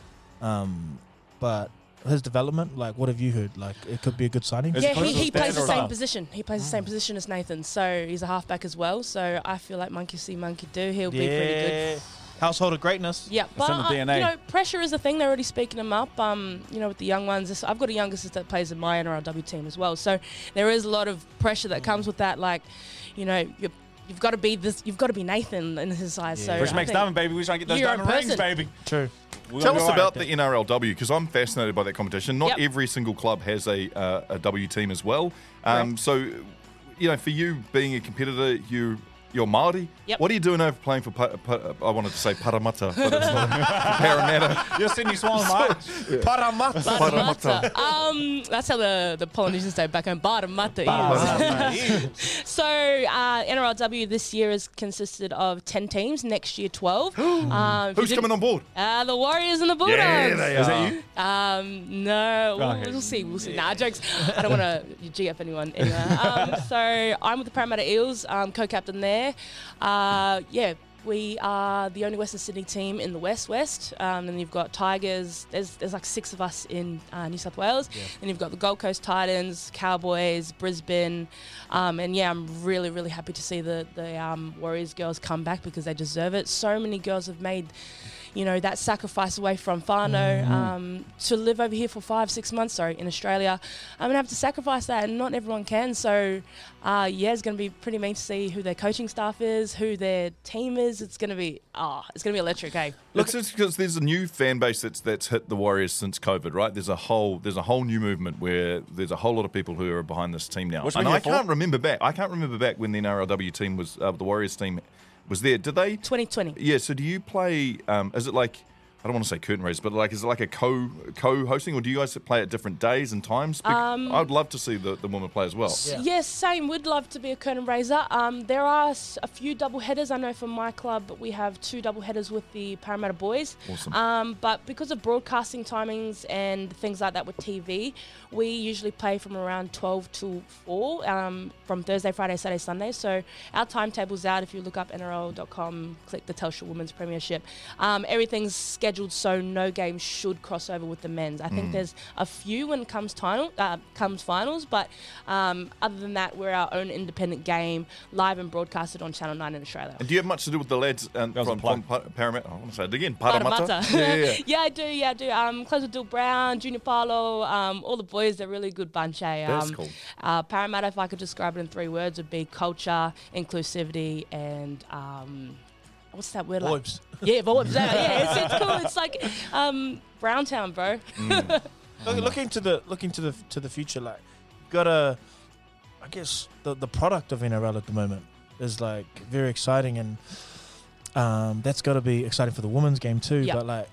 But his development, like, what have you heard? Like, it could be a good signing. Is Yeah, it close to he plays the standard or same not? position. He plays the same position as Nathan, so he's a halfback as well. So I feel like monkey see, monkey do. He'll be pretty good. Household of greatness. Yeah, It's but in the DNA. pressure is a thing. They're already speaking him up. With the young ones, I've got a younger sister that plays in my NRLW team as well. So there is a lot of pressure that comes with that. Like, you've got to be this. You've got to be Nathan in his eyes. So Which I makes think diamond, baby. We're trying to get those you're a diamond rings, person. baby. True. Tell us about the NRLW, because I'm fascinated by that competition. Not Yep. every single club has a W team as well. Right. So, for you being a competitor, you're Māori. Yep. What are you doing over playing for, I wanted to say Parramatta, but it's not. Parramatta. You're Sydney Swans, mate. Parramatta. Parramatta. That's how the Polynesians say back home. Parramatta. So NRLW this year has consisted of 10 teams. Next year 12. Who's coming on board? The Warriors and the Bulldogs. Yeah, they Is are. that you? No, Okay. we'll see. Nah, jokes. I don't want to GF anyone. Anyway, so I'm with the Parramatta Eels, co-captain there. We are the only Western Sydney team in the West. And you've got Tigers. There's like 6 of us in New South Wales. Yeah. And you've got the Gold Coast Titans, Cowboys, Brisbane. And yeah, I'm really, really happy to see the Warriors girls come back because they deserve it. So many girls have made, that sacrifice away from whānau to live over here for 5-6 months, in Australia. I'm going to have to sacrifice that, and not everyone can. So, it's going to be pretty neat to see who their coaching staff is, who their team is. It's going to be electric, hey? Look, it's because there's a new fan base that's hit the Warriors since COVID, right? There's a whole new movement where there's a whole lot of people who are behind this team now. And I can't remember back when the NRLW team was the Warriors team was there. Did they? 2020. Yeah. So do you play? Is it like? I don't want to say curtain raise, but is it like a co-hosting, or do you guys play at different days and times? I would love to see the women play as well. Yeah. Yes, same. We'd love to be a curtain raiser. There are a few double headers. I know from my club we have 2 double headers with the Parramatta boys. Awesome. But because of broadcasting timings and things like that with TV, we usually play from around 12 to 4 from Thursday, Friday, Saturday, Sunday. So our timetable's out. If you look up NRL.com, click the Telstra Women's Premiership. Everything's scheduled so no game should cross over with the men's. I think there's a few when it comes finals, but other than that, we're our own independent game, live and broadcasted on Channel 9 in Australia. And do you have much to do with the lads from Parramatta? I want to say it again, Parramatta. Yeah, I do. Close with Dill Brown, Junior Paulo, all the boys. They're a really good bunch. That's cool. Parramatta, if I could describe it in 3 words, would be culture, inclusivity, and what's that word? Vibes. Yeah, vibes. Yeah, it's cool. It's like Browntown, bro. Looking to the future, like I guess the product of NRL at the moment is like very exciting, and that's got to be exciting for the women's game too. Yep. But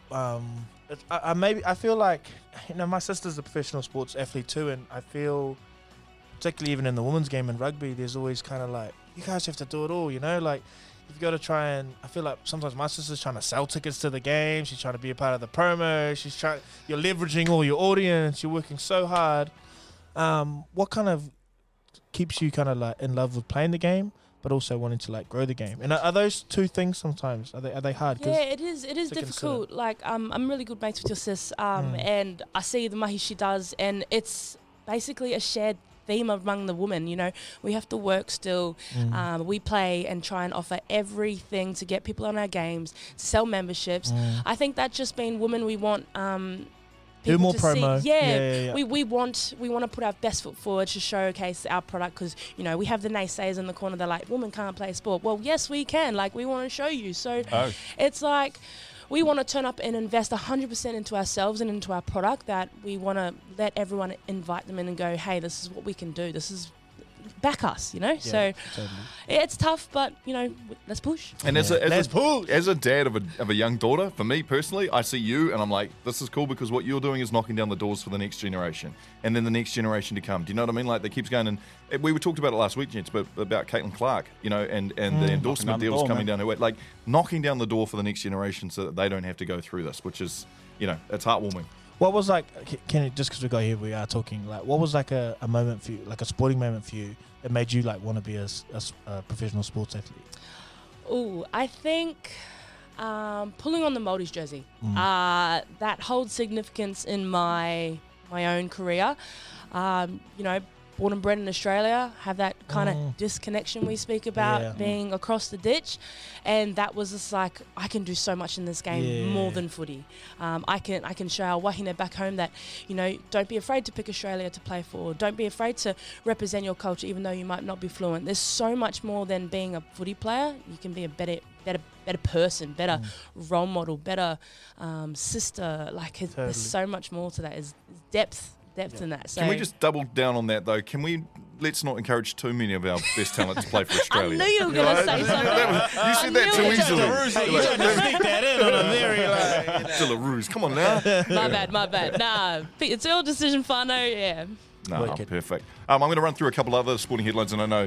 I feel like my sister's a professional sports athlete too, and I feel particularly even in the women's game in rugby, there's always kind of like you guys have to do it all, like. You've got to try and I feel like sometimes my sister's trying to sell tickets to the game. She's trying to be a part of the promo. You're leveraging all your audience. You're working so hard. What kind of keeps you kind of like in love with playing the game, but also wanting to like grow the game? And are those 2 things sometimes? Are they hard? Yeah, it is difficult. Like I'm really good mates with your sis, and I see the mahi she does, and it's basically a shared theme among the women. We have to work still. We play and try and offer everything to get people on our games, to sell memberships. I think that's just being women. We want do more to promo. See. Yeah. We want to put our best foot forward to showcase our product because we have the naysayers in the corner. They're like, women can't play sport. Well, yes, we can. Like we want to show you. So it's like. We want to turn up and invest 100% into ourselves and into our product, that we want to let everyone invite them in and go, hey, this is what we can do. This is back us, Yeah, so totally. It's tough, but let's push. And as a dad of a young daughter, for me personally, I see you and I'm like, this is cool because what you're doing is knocking down the doors for the next generation and then the next generation to come. Do you know what I mean? Like, they keeps going, and we talked about it last week, gents, but about Caitlin Clark, and the endorsement deals coming down her way, like knocking down the door for the next generation so that they don't have to go through this, which is, it's heartwarming. What was like, just because we got here, we are talking, like, what was like a moment for you, like a sporting moment for you that made you like want to be a professional sports athlete? Oh, I think pulling on the Maldives jersey, that holds significance in my own career. Born and bred in Australia, have that kind of disconnection we speak about, being across the ditch, and that was just like, I can do so much in this game, more than footy. I can show our wahine back home that, don't be afraid to pick Australia to play for. Don't be afraid to represent your culture, even though you might not be fluent. There's so much more than being a footy player. You can be a better person, better role model, better sister. Like, there's so much more to that. There's depth in that. So can we just double down on that though? Let's not encourage too many of our best talent to play for Australia. I knew you were going to say something. You said that too easily. You tried to sneak that in on a very still a ruse. Come on now. My bad. Nah, it's your decision, whānau. Yeah. No, perfect. I'm going to run through a couple other sporting headlines, and I know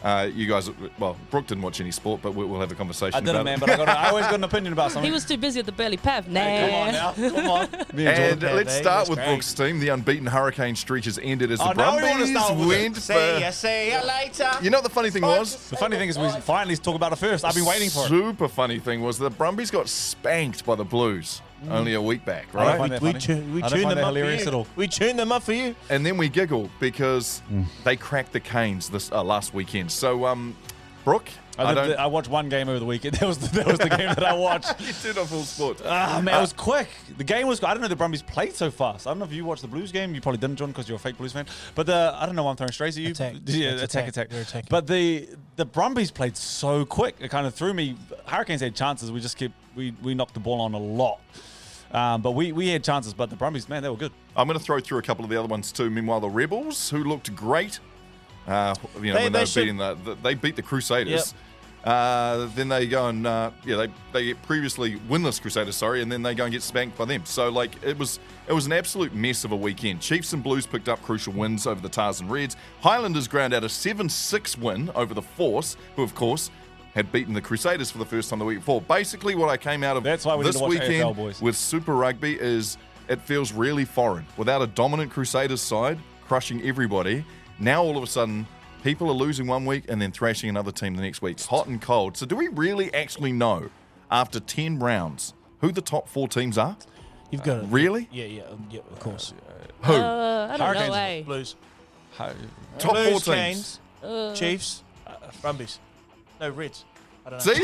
You guys, well, Brooke didn't watch any sport, but we'll have a conversation I about didn't, it. man, but I always got an opinion about something. He was too busy at the Burley Pav. Nah. Hey, come on now. Come on. And let's start with Brooke's team. The unbeaten Hurricane streak has ended as the now we want to Brumbies start with went it. See ya later. You know what the funny thing was? The funny thing is we finally talk about it first. I've been waiting for it. Super funny thing was the Brumbies got spanked by the Blues only a week back, I don't right? find that We funny. tuned I don't find them that up for hilarious at you. all. We tuned them up for you. And then we giggle because they cracked the Canes this last weekend. So, Brooke, I watched one game over the weekend. That was the game that I watched. You turned off all sport. Man, it was quick. The game was. I didn't know the Brumbies played so fast. I don't know if you watched the Blues game. You probably didn't, John, because you're a fake Blues fan. But I don't know why I'm throwing strays at you. Attack. Yeah, It's attack. They're attacking. But the Brumbies played so quick. It kind of threw me. Hurricanes had chances. We just kept we knocked the ball on a lot. But we had chances. But the Brumbies, man, they were good. I'm going to throw through a couple of the other ones too. Meanwhile, the Rebels, who looked great, when they beat the Crusaders. Then they go and they previously winless Crusaders, and then they go and get spanked by them. So like it was an absolute mess of a weekend. Chiefs and Blues picked up crucial wins over the Tars and Reds. Highlanders ground out a 7-6 win over the Force, who of course had beaten the Crusaders for the first time the week before. Basically, what I came out of That's why we need this to watch weekend AFL, boys. with Super Rugby is it feels really foreign. Without a dominant Crusaders side crushing everybody, now all of a sudden people are losing one week and then thrashing another team the next week. Hot and cold. So do we really actually know, after 10 rounds, who the top 4 teams are? You've got it. Really? Yeah, of course. Who? I don't know. Eh? Blues. Top Blues, 4 teams. Canes, Chiefs, Brumbies. No, Reds. I don't know. See? you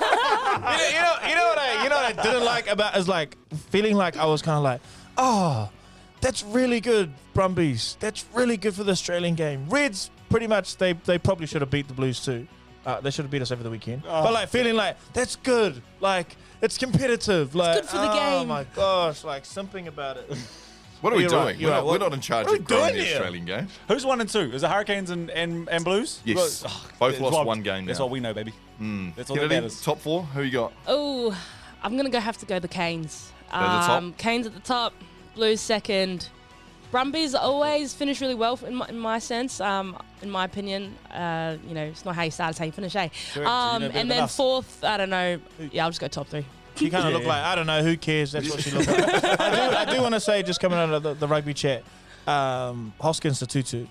know what I didn't like about is like feeling like I was kind of like, oh, that's really good, Brumbies. That's really good for the Australian game. Reds, pretty much, they probably should have beat the Blues too. They should have beat us over the weekend. But like feeling like that's good. Like it's competitive. Like good for the oh game. my gosh, like simping about it. What are we You're doing? right, you're right. We're not in charge What are of we growing doing the here? Australian game. Who's 1 and 2? Is it Hurricanes and Blues? Yes. Both That's lost what- one game now. That's what we know, baby. That's all that Kennedy, matters. top 4, who you got? Oh, I'm gonna have to go the Canes. They're the top? Canes at the top, Blues second. Brumbies always finish really well in my sense. In my opinion, it's not how you start, it's how you finish, eh? Correct. You know better And than then us. 4th, I don't know. Yeah, I'll just go top 3. She kind of looked like, I don't know, who cares? That's what she looked like. I do want to say, just coming out of the rugby chat, Hoskins to Tutu,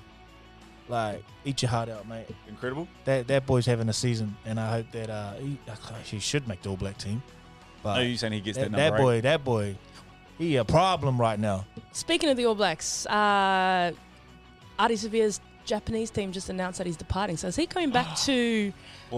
like, eat your heart out, mate. Incredible. That boy's having a season, and I hope that he should make the All Black team. But Are you saying he gets that number? that boy, he a problem right now. Speaking of the All Blacks, Artie Severe's Japanese team just announced that he's departing. So is he coming back to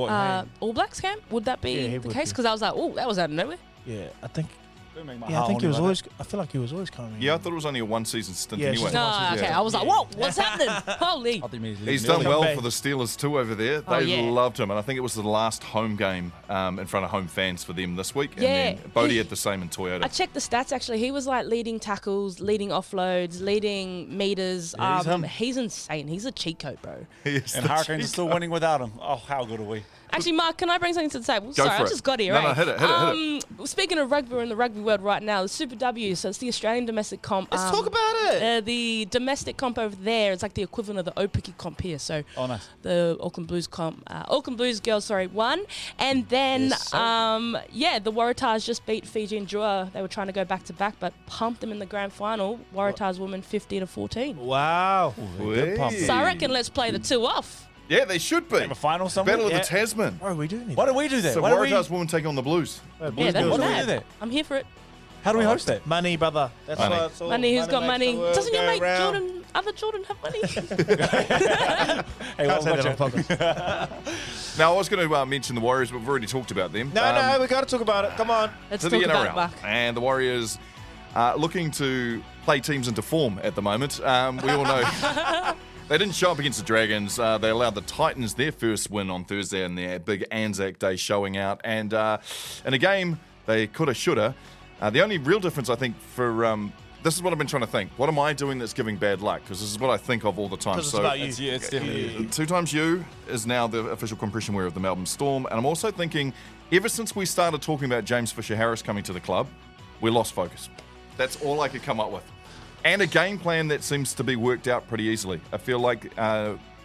All Blacks camp? Would that be he the would case? be. Because I was like, oh, that was out of nowhere. Yeah, I think. Don't make my Yeah, I heart think he was horny always. I feel like he was always coming. Yeah, I thought it was only a 1-season stint Yeah, anyway. she's No, not- okay. Yeah. I was like, whoa, what's happening? Holy. like that. I think He's done Come well back. for the Steelers too over there. Oh, They yeah. loved him, and I think it was the last home game in front of home fans for them this week. Yeah. And then Bodie had the same in Toyota. I checked the stats actually. He was like leading tackles, leading offloads, leading meters. Yeah, he's him. He's insane. He's a cheat code, bro. He is And the Hurricanes are cheat still code. winning without him. Oh, how good are we? Actually, Mark, can I bring something to the table? Go Sorry, for I it. just got here, No, right? no, hit it. Speaking of rugby, we're in the rugby world right now. The Super W, so it's the Australian domestic comp. Let's talk about it. The domestic comp over there is like the equivalent of the Opiki comp here. So Oh, nice. the Auckland Blues comp, Auckland Blues girls, won. And then, Yes, sir. the Waratahs just beat Fiji and Drua. They were trying to go back to back, but pumped them in the grand final. Waratahs women 50-14. Wow. Whee. pump. So I reckon let's play the 2 off. Yeah, they should be. Have a final somewhere? Battle of Yeah. the Tasman. Bro, we do need. Why do we do that? So Why do we, Waratahs women take on the Blues. Yeah, Blues that's girls. Why do we mad. do that? I'm here for it. How do we host that? Money, brother. That's Money. what it's all. Money, who's got makes money? the world Doesn't your go mate round. other Jordan have money? Hey, Can't say watch that on it. podcast. Now, I was going to mention the Warriors, but we've already talked about them. No, we got to talk about it. Come on. Let's to talk the about NRL. it, Mark. And the Warriors looking to play teams into form at the moment. We all know they didn't show up against the Dragons. They allowed the Titans their first win on Thursday in their big Anzac Day showing out. And in a game they coulda, shoulda. The only real difference, I think, for this is what I've been trying to think. What am I doing that's giving bad luck? Because this is what I think of all the time. Because it's about you. It's definitely you. 2 times U is now the official compression wear of the Melbourne Storm. And I'm also thinking, ever since we started talking about James Fisher-Harris coming to the club, we lost focus. That's all I could come up with. And a game plan that seems to be worked out pretty easily. I feel like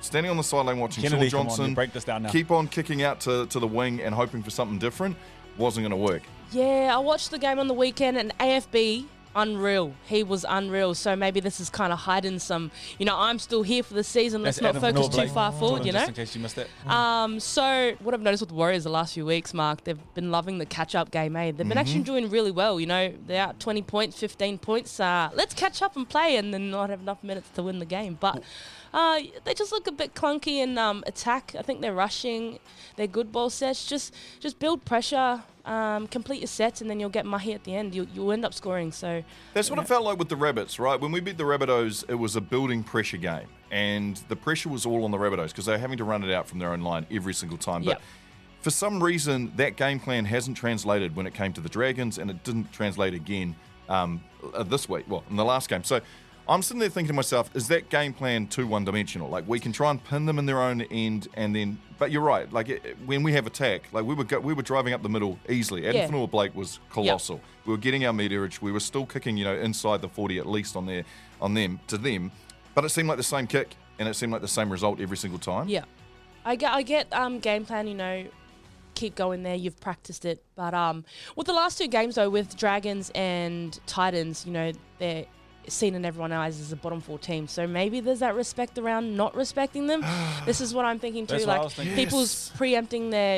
standing on the sideline watching Kennedy, Sean come on, Johnson you break this down now. keep on kicking out to the wing and hoping for something different wasn't going to work. Yeah, I watched the game on the weekend, and AFB, unreal. He was unreal. So maybe this is kind of hiding some, I'm still here for the season. Let's not focus too far forward, Just in case you missed it. So what I've noticed with the Warriors the last few weeks, Mark, they've been loving the catch-up game, They've been actually doing really well, They're out 20 points, 15 points. Let's catch up and play and then not have enough minutes to win the game. But they just look a bit clunky in attack. I think they're rushing. They're good ball sets. Just build pressure, complete your sets, and then you'll get mahi at the end. You'll end up scoring. So that's what it felt like with the Rabbits, right? When we beat the Rabbitohs, it was a building pressure game, and the pressure was all on the Rabbitohs because they're having to run it out from their own line every single time. But for some reason, that game plan hasn't translated when it came to the Dragons, and it didn't translate again this week. Well, in the last game. So I'm sitting there thinking to myself, is that game plan too one-dimensional? Like, we can try and pin them in their own end, and then, but you're right. Like, when we have attack, like we were driving up the middle easily. Adam Fanua-Blake was colossal. We were getting our meterage. We were still kicking, inside the 40 at least on them. But it seemed like the same kick, and it seemed like the same result every single time. Yeah, I get game plan. Keep going there. You've practiced it, but with the last two games though, with Dragons and Titans, they're seen in everyone eyes as a bottom 4 team. So maybe there's that respect around not respecting them. This is what I'm thinking too. Like people's preempting their,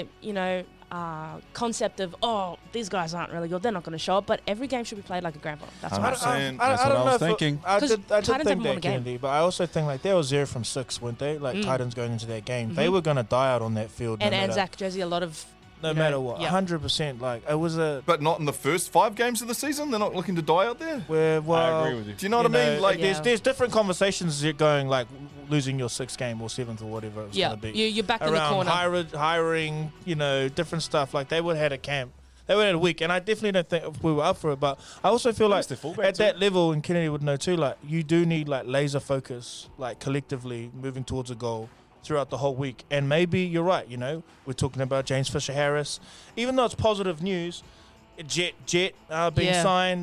concept of, these guys aren't really good. They're not going to show up. But every game should be played like a grand final. That's what I'm That's what I was thinking. I did Titans think haven't won that, a game. Kennedy, but I also think like they were 0 from 6, weren't they? Like Titans going into that game, they were going to die out on that field. And Anzac Jersey, a lot of. No matter what, 100%. Like it was but not in the first 5 games of the season. They're not looking to die out there. Well, I agree with you. Do you know what I mean? Like, there's different conversations going like losing your 6th game or 7th or whatever it's going to be. You're back in the corner. Hiring, different stuff. Like they would have had a camp. They would have had a week, and I definitely don't think we were up for it. But I also feel like at that level, and Kennedy would know too, like you do need like laser focus, like collectively moving towards a goal throughout the whole week. And maybe you're right, we're talking about James Fisher-Harris. Even though it's positive news, Jet being signed,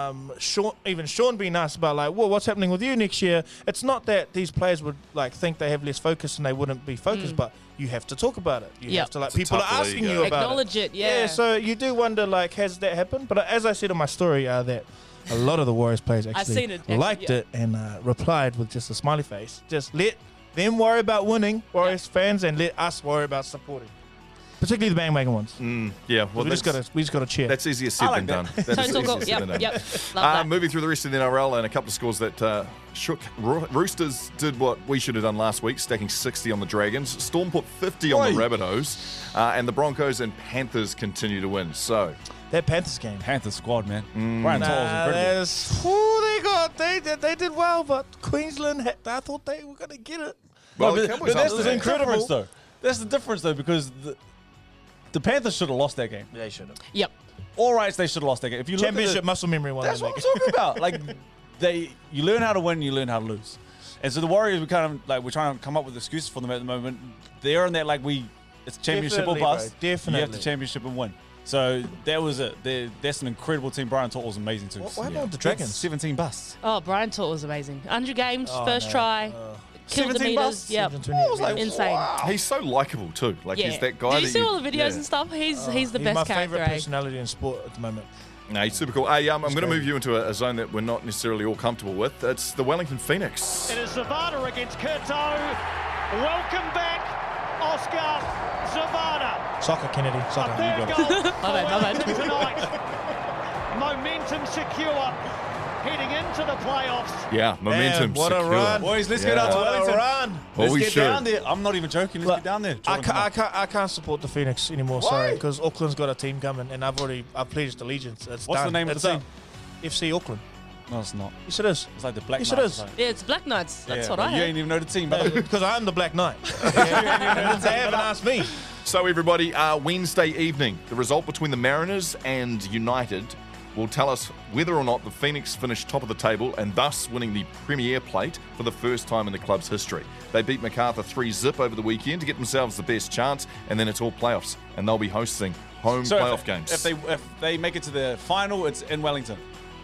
Sean being asked about like, well, what's happening with you next year? It's not that these players would like think they have less focus and they wouldn't be focused, but you have to talk about it. You have to like, people are asking you about Acknowledge it. Yeah, so you do wonder like, has that happened? But as I said in my story, that a lot of the Warriors players actually liked it and replied with just a smiley face. Just let them worry about winning, Warriors fans, and let us worry about supporting, particularly the bandwagon ones. Well, we just got to cheer. That's easier said than done. That's easier said than done. Love that. Moving through the rest of the NRL and a couple of scores that shook. Roosters did what we should have done last week, stacking 60 on the Dragons. Storm put 50 on the Rabbitohs, and the Broncos and Panthers continue to win. So that Panthers game, Panthers squad, man. Brian Toll was incredible. They did well, but Queensland, I thought they were going to get it. Well, but that's the difference, though. That's the difference, though, because the Panthers should have lost that game. They should have. Yep. All rights, they should have lost that game. If you Championship muscle memory one. That's what I'm talking about. Like, you learn how to win, you learn how to lose. And so the Warriors, we're trying to come up with excuses for them at the moment. They're in that it's championship or bust. Definitely. You have to championship and win. So that was it. That's an incredible team. Brian Toll was amazing too. What happened with the Dragons? 17 busts. Oh, Brian Toll was amazing. 100 games, first try. Killed the 17 meters. busts? Yep. I was like, insane. wow. He's so likable too. Like he's that guy. Did you see all the videos and stuff? He's the he's best my character. favourite personality in sport at the moment. No, he's super cool. Hey, I'm going to move you into a zone that we're not necessarily all comfortable with. It's the Wellington Phoenix. It is Zavada against Kurto. Welcome back, Oscar Zavada. Soccer, Kennedy. Soccer. A third goal Love it. tonight. Momentum secure. Heading into the playoffs. Yeah, momentum. Man, what a secure. run. Boys, let's get out to Wellington. Run. Well, Let's get down there. I'm not even joking. Let's get down there. I can't support the Phoenix anymore. Why? Sorry, because Auckland's got a team coming, and I've pledged allegiance. It's What's done. the name of It's the team? up. FC Auckland. No, it's not. Yes, it is. It's like the Black Yes, Knights. it is. or something. Yeah, it's Black Knights. That's what but I You heard. ain't even know the team, but Because I'm the Black Knight. They haven't asked me. So everybody, Wednesday evening, the result between the Mariners and United will tell us whether or not the Phoenix finished top of the table and thus winning the Premier Plate for the first time in the club's history. They beat MacArthur 3-0 over the weekend to get themselves the best chance, and then it's all playoffs, and they'll be hosting home playoff games. If they make it to the final, it's in Wellington.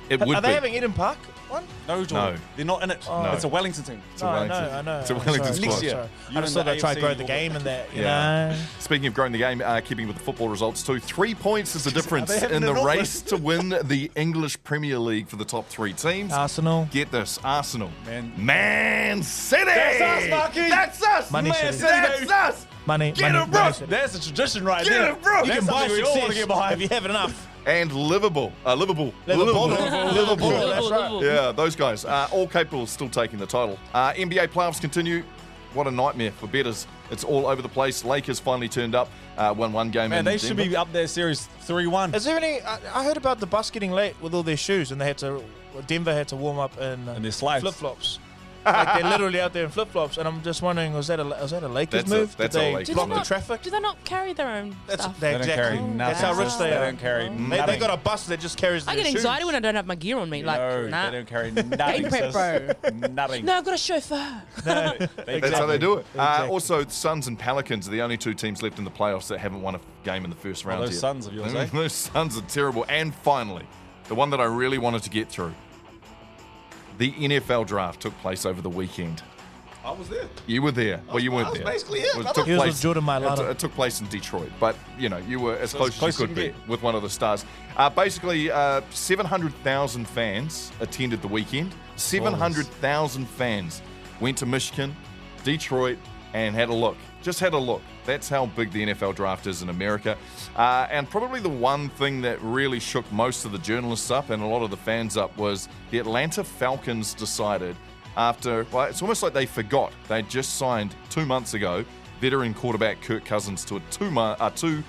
It would Are be. they having Eden Park one? No, Jordan. No. They're not in it. No. It's a Wellington team. It's a Wellington. I know. It's a Wellington Sorry, squad. sorry. You I just and thought the I'd try to AFC grow the will game be- and that, you Yeah. know. Speaking of growing the game, keeping with the football results too, 3 points is the difference Are they having in an the Auckland? race to win the English Premier League for the top 3 teams. Arsenal. Get this, Arsenal. Man City! That's us, Marky! That's us! Money Man City. City! That's us! Money. Get money, him, bro! money City. That's a tradition right Get there. it, bro! You can That's buy something we all want to success get behind. if you have enough. And Liverpool. Liverpool. Liverpool. That's right. Yeah, those guys. All capable of still taking the title. NBA playoffs continue. What a nightmare for bettors. It's all over the place. Lakers finally turned up. Won one game Man, in they should Denver. be up there series 3-1. Is there any? I heard about the bus getting late with all their shoes, and they had to. Denver had to warm up in their slides. flip flops. Like they're literally out there in flip flops, and I'm just wondering, was that a Lakers move? That's Did a they Lakers block move. the traffic? Do they not carry their own stuff? They don't carry nothing. That's how rich they They are. don't carry They nothing. got a bus that just carries I their get shoes. anxiety when I don't have my gear on me. Like, No, nah. they don't carry nothing, prep, sis. Nothing. No, I've got a chauffeur. That's how they do it. Exactly. Also, the Suns and Pelicans are the only 2 teams left in the playoffs that haven't won a game in the first round those yet. Suns of yours, eh? Those Suns are terrible. And finally, the one that I really wanted to get through. The NFL draft took place over the weekend. I was there. You were there. Well, you weren't I was there. basically it, Well, brother. He was with Jordan Mailata. It took place in Detroit, but you know you were as So close as you could can be get. with one of the stars. Basically, 700,000 fans attended the weekend. 700,000 fans went to Michigan, Detroit, and had a look. Just had a look. That's how big the NFL draft is in America. And probably the one thing that really shook most of the journalists up and a lot of the fans up was the Atlanta Falcons decided after, well, it's almost like they forgot. They just signed 2 months ago veteran quarterback Kirk Cousins to a $180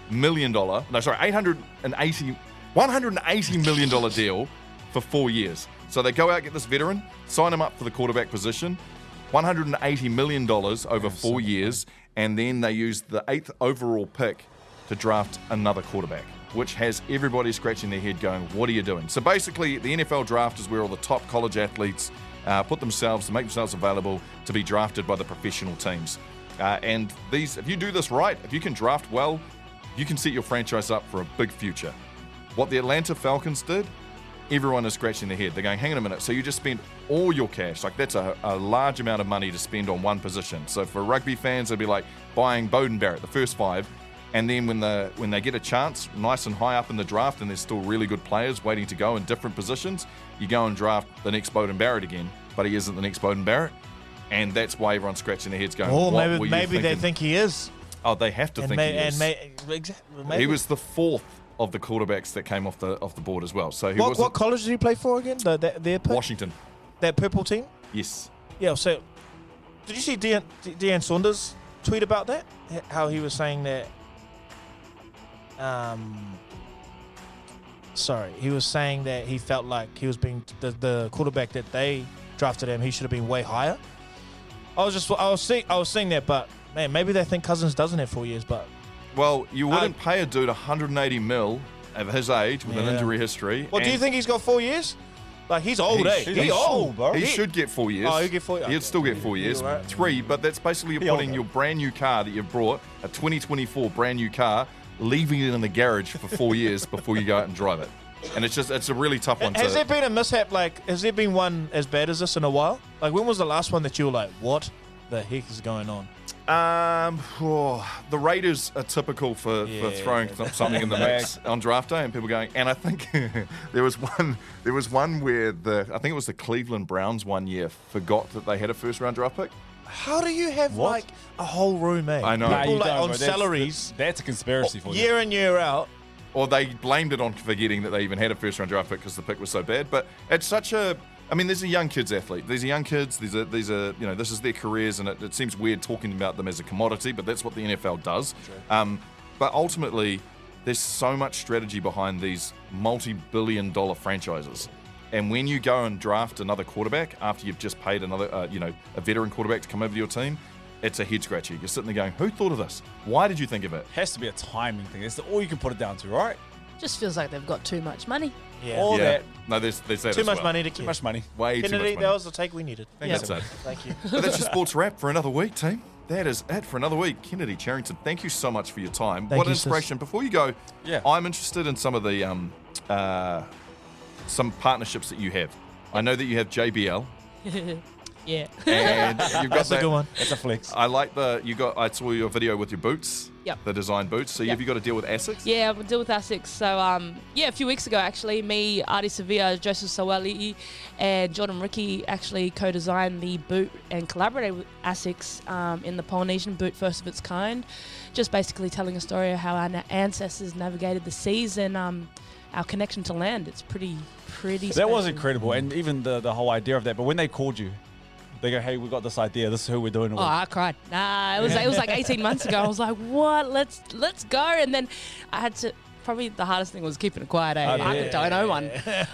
million deal for 4 years. So they go out, get this veteran, sign him up for the quarterback position, $180 million over 4 years, and then they use the 8th overall pick to draft another quarterback, which has everybody scratching their head going, what are you doing? So basically, the NFL draft is where all the top college athletes make themselves available to be drafted by the professional teams. And if you do this right, if you can draft well, you can set your franchise up for a big future. What the Atlanta Falcons did, everyone is scratching their head. They're going, hang on a minute, so you just spent all your cash. Like, that's a large amount of money to spend on one position. So for rugby fans, it'd be like buying Bowden Barrett, the first 5, and then when they get a chance, nice and high up in the draft, and there's still really good players waiting to go in different positions, you go and draft the next Bowden Barrett again, but he isn't the next Bowden Barrett. And that's why everyone's scratching their heads going, Oh, what were you maybe they thinking? think he is. Oh, they have to think he is. Exactly. He was the 4th of the quarterbacks that came off the board as well. So he What wasn't college did he play for again? Their pick? Washington. That purple team? Yes. Yeah, so did you see Deion Saunders tweet about that? How he was saying that he was saying that he felt like he was being the quarterback that they drafted him, he should have been way higher. I was seeing that, but man, maybe they think Cousins doesn't have 4 years, but Well, you wouldn't pay a dude 180 mil of his age with an Yeah. injury history. well, do you and think he's got 4 years? Like, he's old, eh? He's old, bro. He should get 4 years. Oh, he'll get 4 years. He'd still get 4 years. You're right. 3, but that's basically you're putting your brand new car that you've brought, a 2024 brand new car, leaving it in the garage for 4 years before you go out and drive it. And it's a really tough one. Has there been a mishap, has there been one as bad as this in a while? Like, when was the last one that you were like, what the heck is going on? The Raiders are typical for throwing something in the mix on draft day, and people going. And I think there was one where I think it was the Cleveland Browns one year forgot that they had a first round draft pick. How do you have like a whole room, eh? I know. People you like don't, on bro. salaries That's a conspiracy for you. year in, year out. Or they blamed it on forgetting that they even had a first round draft pick because the pick was so bad. But it's such a. I mean, there's a young kids athlete. These are young kids. These are this is their careers, and it seems weird talking about them as a commodity, but that's what the NFL does. But ultimately, there's so much strategy behind these multi-billion-dollar franchises. And when you go and draft another quarterback after you've just paid another, a veteran quarterback to come over to your team, it's a head scratcher. You're sitting there going, "Who thought of this? Why did you think of it?" Has to be a timing thing. That's all you can put it down to, right? Just feels like they've got too much money. Yeah. All that. No, there's that Too as much well. money to Too much money. Way too much Kennedy, money. that was the take we needed. That's it. Thank you. But that's your sports wrap for another week, team. That is it for another week. Kennedy Charrington, thank you so much for your time. Thank What you, inspiration. Before you go, Yeah. I'm interested in some of the some partnerships that you have. I know that you have JBL. Yeah. And you've got That's a good one. That's a flex. I like I saw your video with your boots. Yep. The design boots. So have you got to deal with ASICS? Yeah, we deal with ASICS. So, a few weeks ago, actually, me, Artie Sevilla, Joseph Sawali, and Jordan Ricky actually co-designed the boot and collaborated with ASICS in the Polynesian boot, first of its kind. Just basically telling a story of how our ancestors navigated the seas and our connection to land. It's pretty That special. was incredible. And even the whole idea of that. But when they called you, they go, hey, we got this idea. This is who we're doing it Oh, with. I cried. Nah, it was like 18 months ago. I was like, what? Let's go. And then I had to. Probably the hardest thing was keeping it quiet. I don't know one.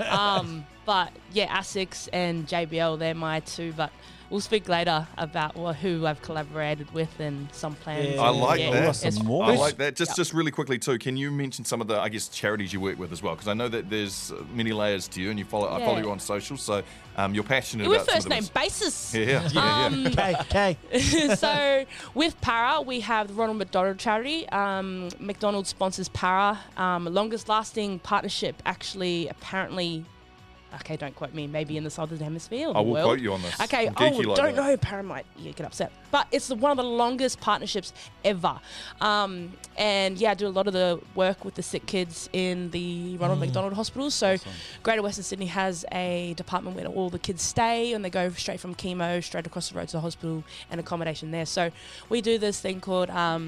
But yeah, ASICS and JBL, they're my two. But we'll speak later about who I've collaborated with and some plans. I like that. Some more. I like that. Just really quickly too. Can you mention some of the charities you work with as well? Because I know that there's many layers to you, and I follow you on social. So you're passionate We're about first some of name the basis. Yeah. K. So with Para, we have the Ronald McDonald charity. McDonald's sponsors Para. Longest lasting partnership, actually, apparently. Okay, don't quote me. Maybe in the Southern Hemisphere or the I will world. quote you on this. Okay, I'm geeky like don't that. know. Para might get upset. But it's one of the longest partnerships ever. And yeah, I do a lot of the work with the sick kids in the Ronald McDonald Hospital. So Greater Western Sydney has a department where all the kids stay and they go straight from chemo, straight across the road to the hospital and accommodation there. So we do this thing called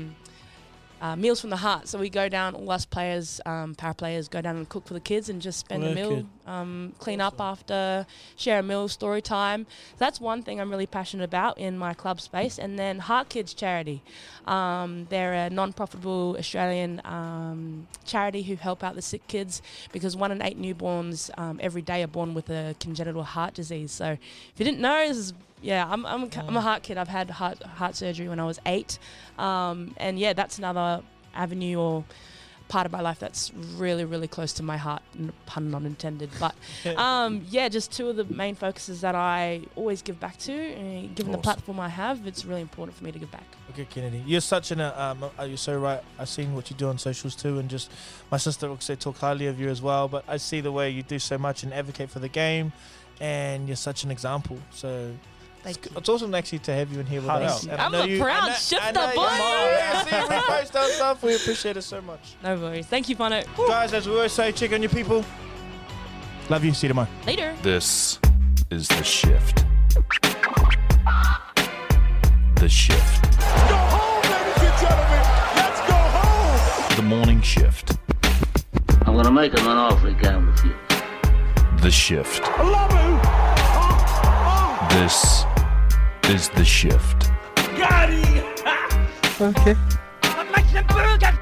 Meals from the Heart. So we go down, all us players, para players, go down and cook for the kids and just spend a meal, clean up after, share a meal, story time. So that's one thing I'm really passionate about in my club space. And then Heart Kids Charity. They're a non-profitable Australian charity who help out the sick kids because 1 in 8 newborns every day are born with a congenital heart disease. So if you didn't know, this is I'm a heart kid. I've had heart surgery when I was 8. And yeah, that's another avenue or part of my life that's really, really close to my heart, pun not intended. But yeah, just two of the main focuses that I always give back to. Given the platform I have, it's really important for me to give back. Okay, Kennedy, you're such you're so right. I've seen what you do on socials too, and just my sister also talk highly of you as well. But I see the way you do so much and advocate for the game, and you're such an example. So. It's awesome actually to have you in here with us. I'm a proud shifter, boy. See you repost our stuff. We appreciate it so much. No worries. Thank you, Bono. Guys, as we always say, check on your people. Love you. See you tomorrow. Later. This is The Shift. The Shift. Go home, ladies and gentlemen. Let's go home. The Morning Shift. I'm going to make him an offer again with you. The Shift. I love you. This is The Shift. Got it. Okay. I'd like some burger.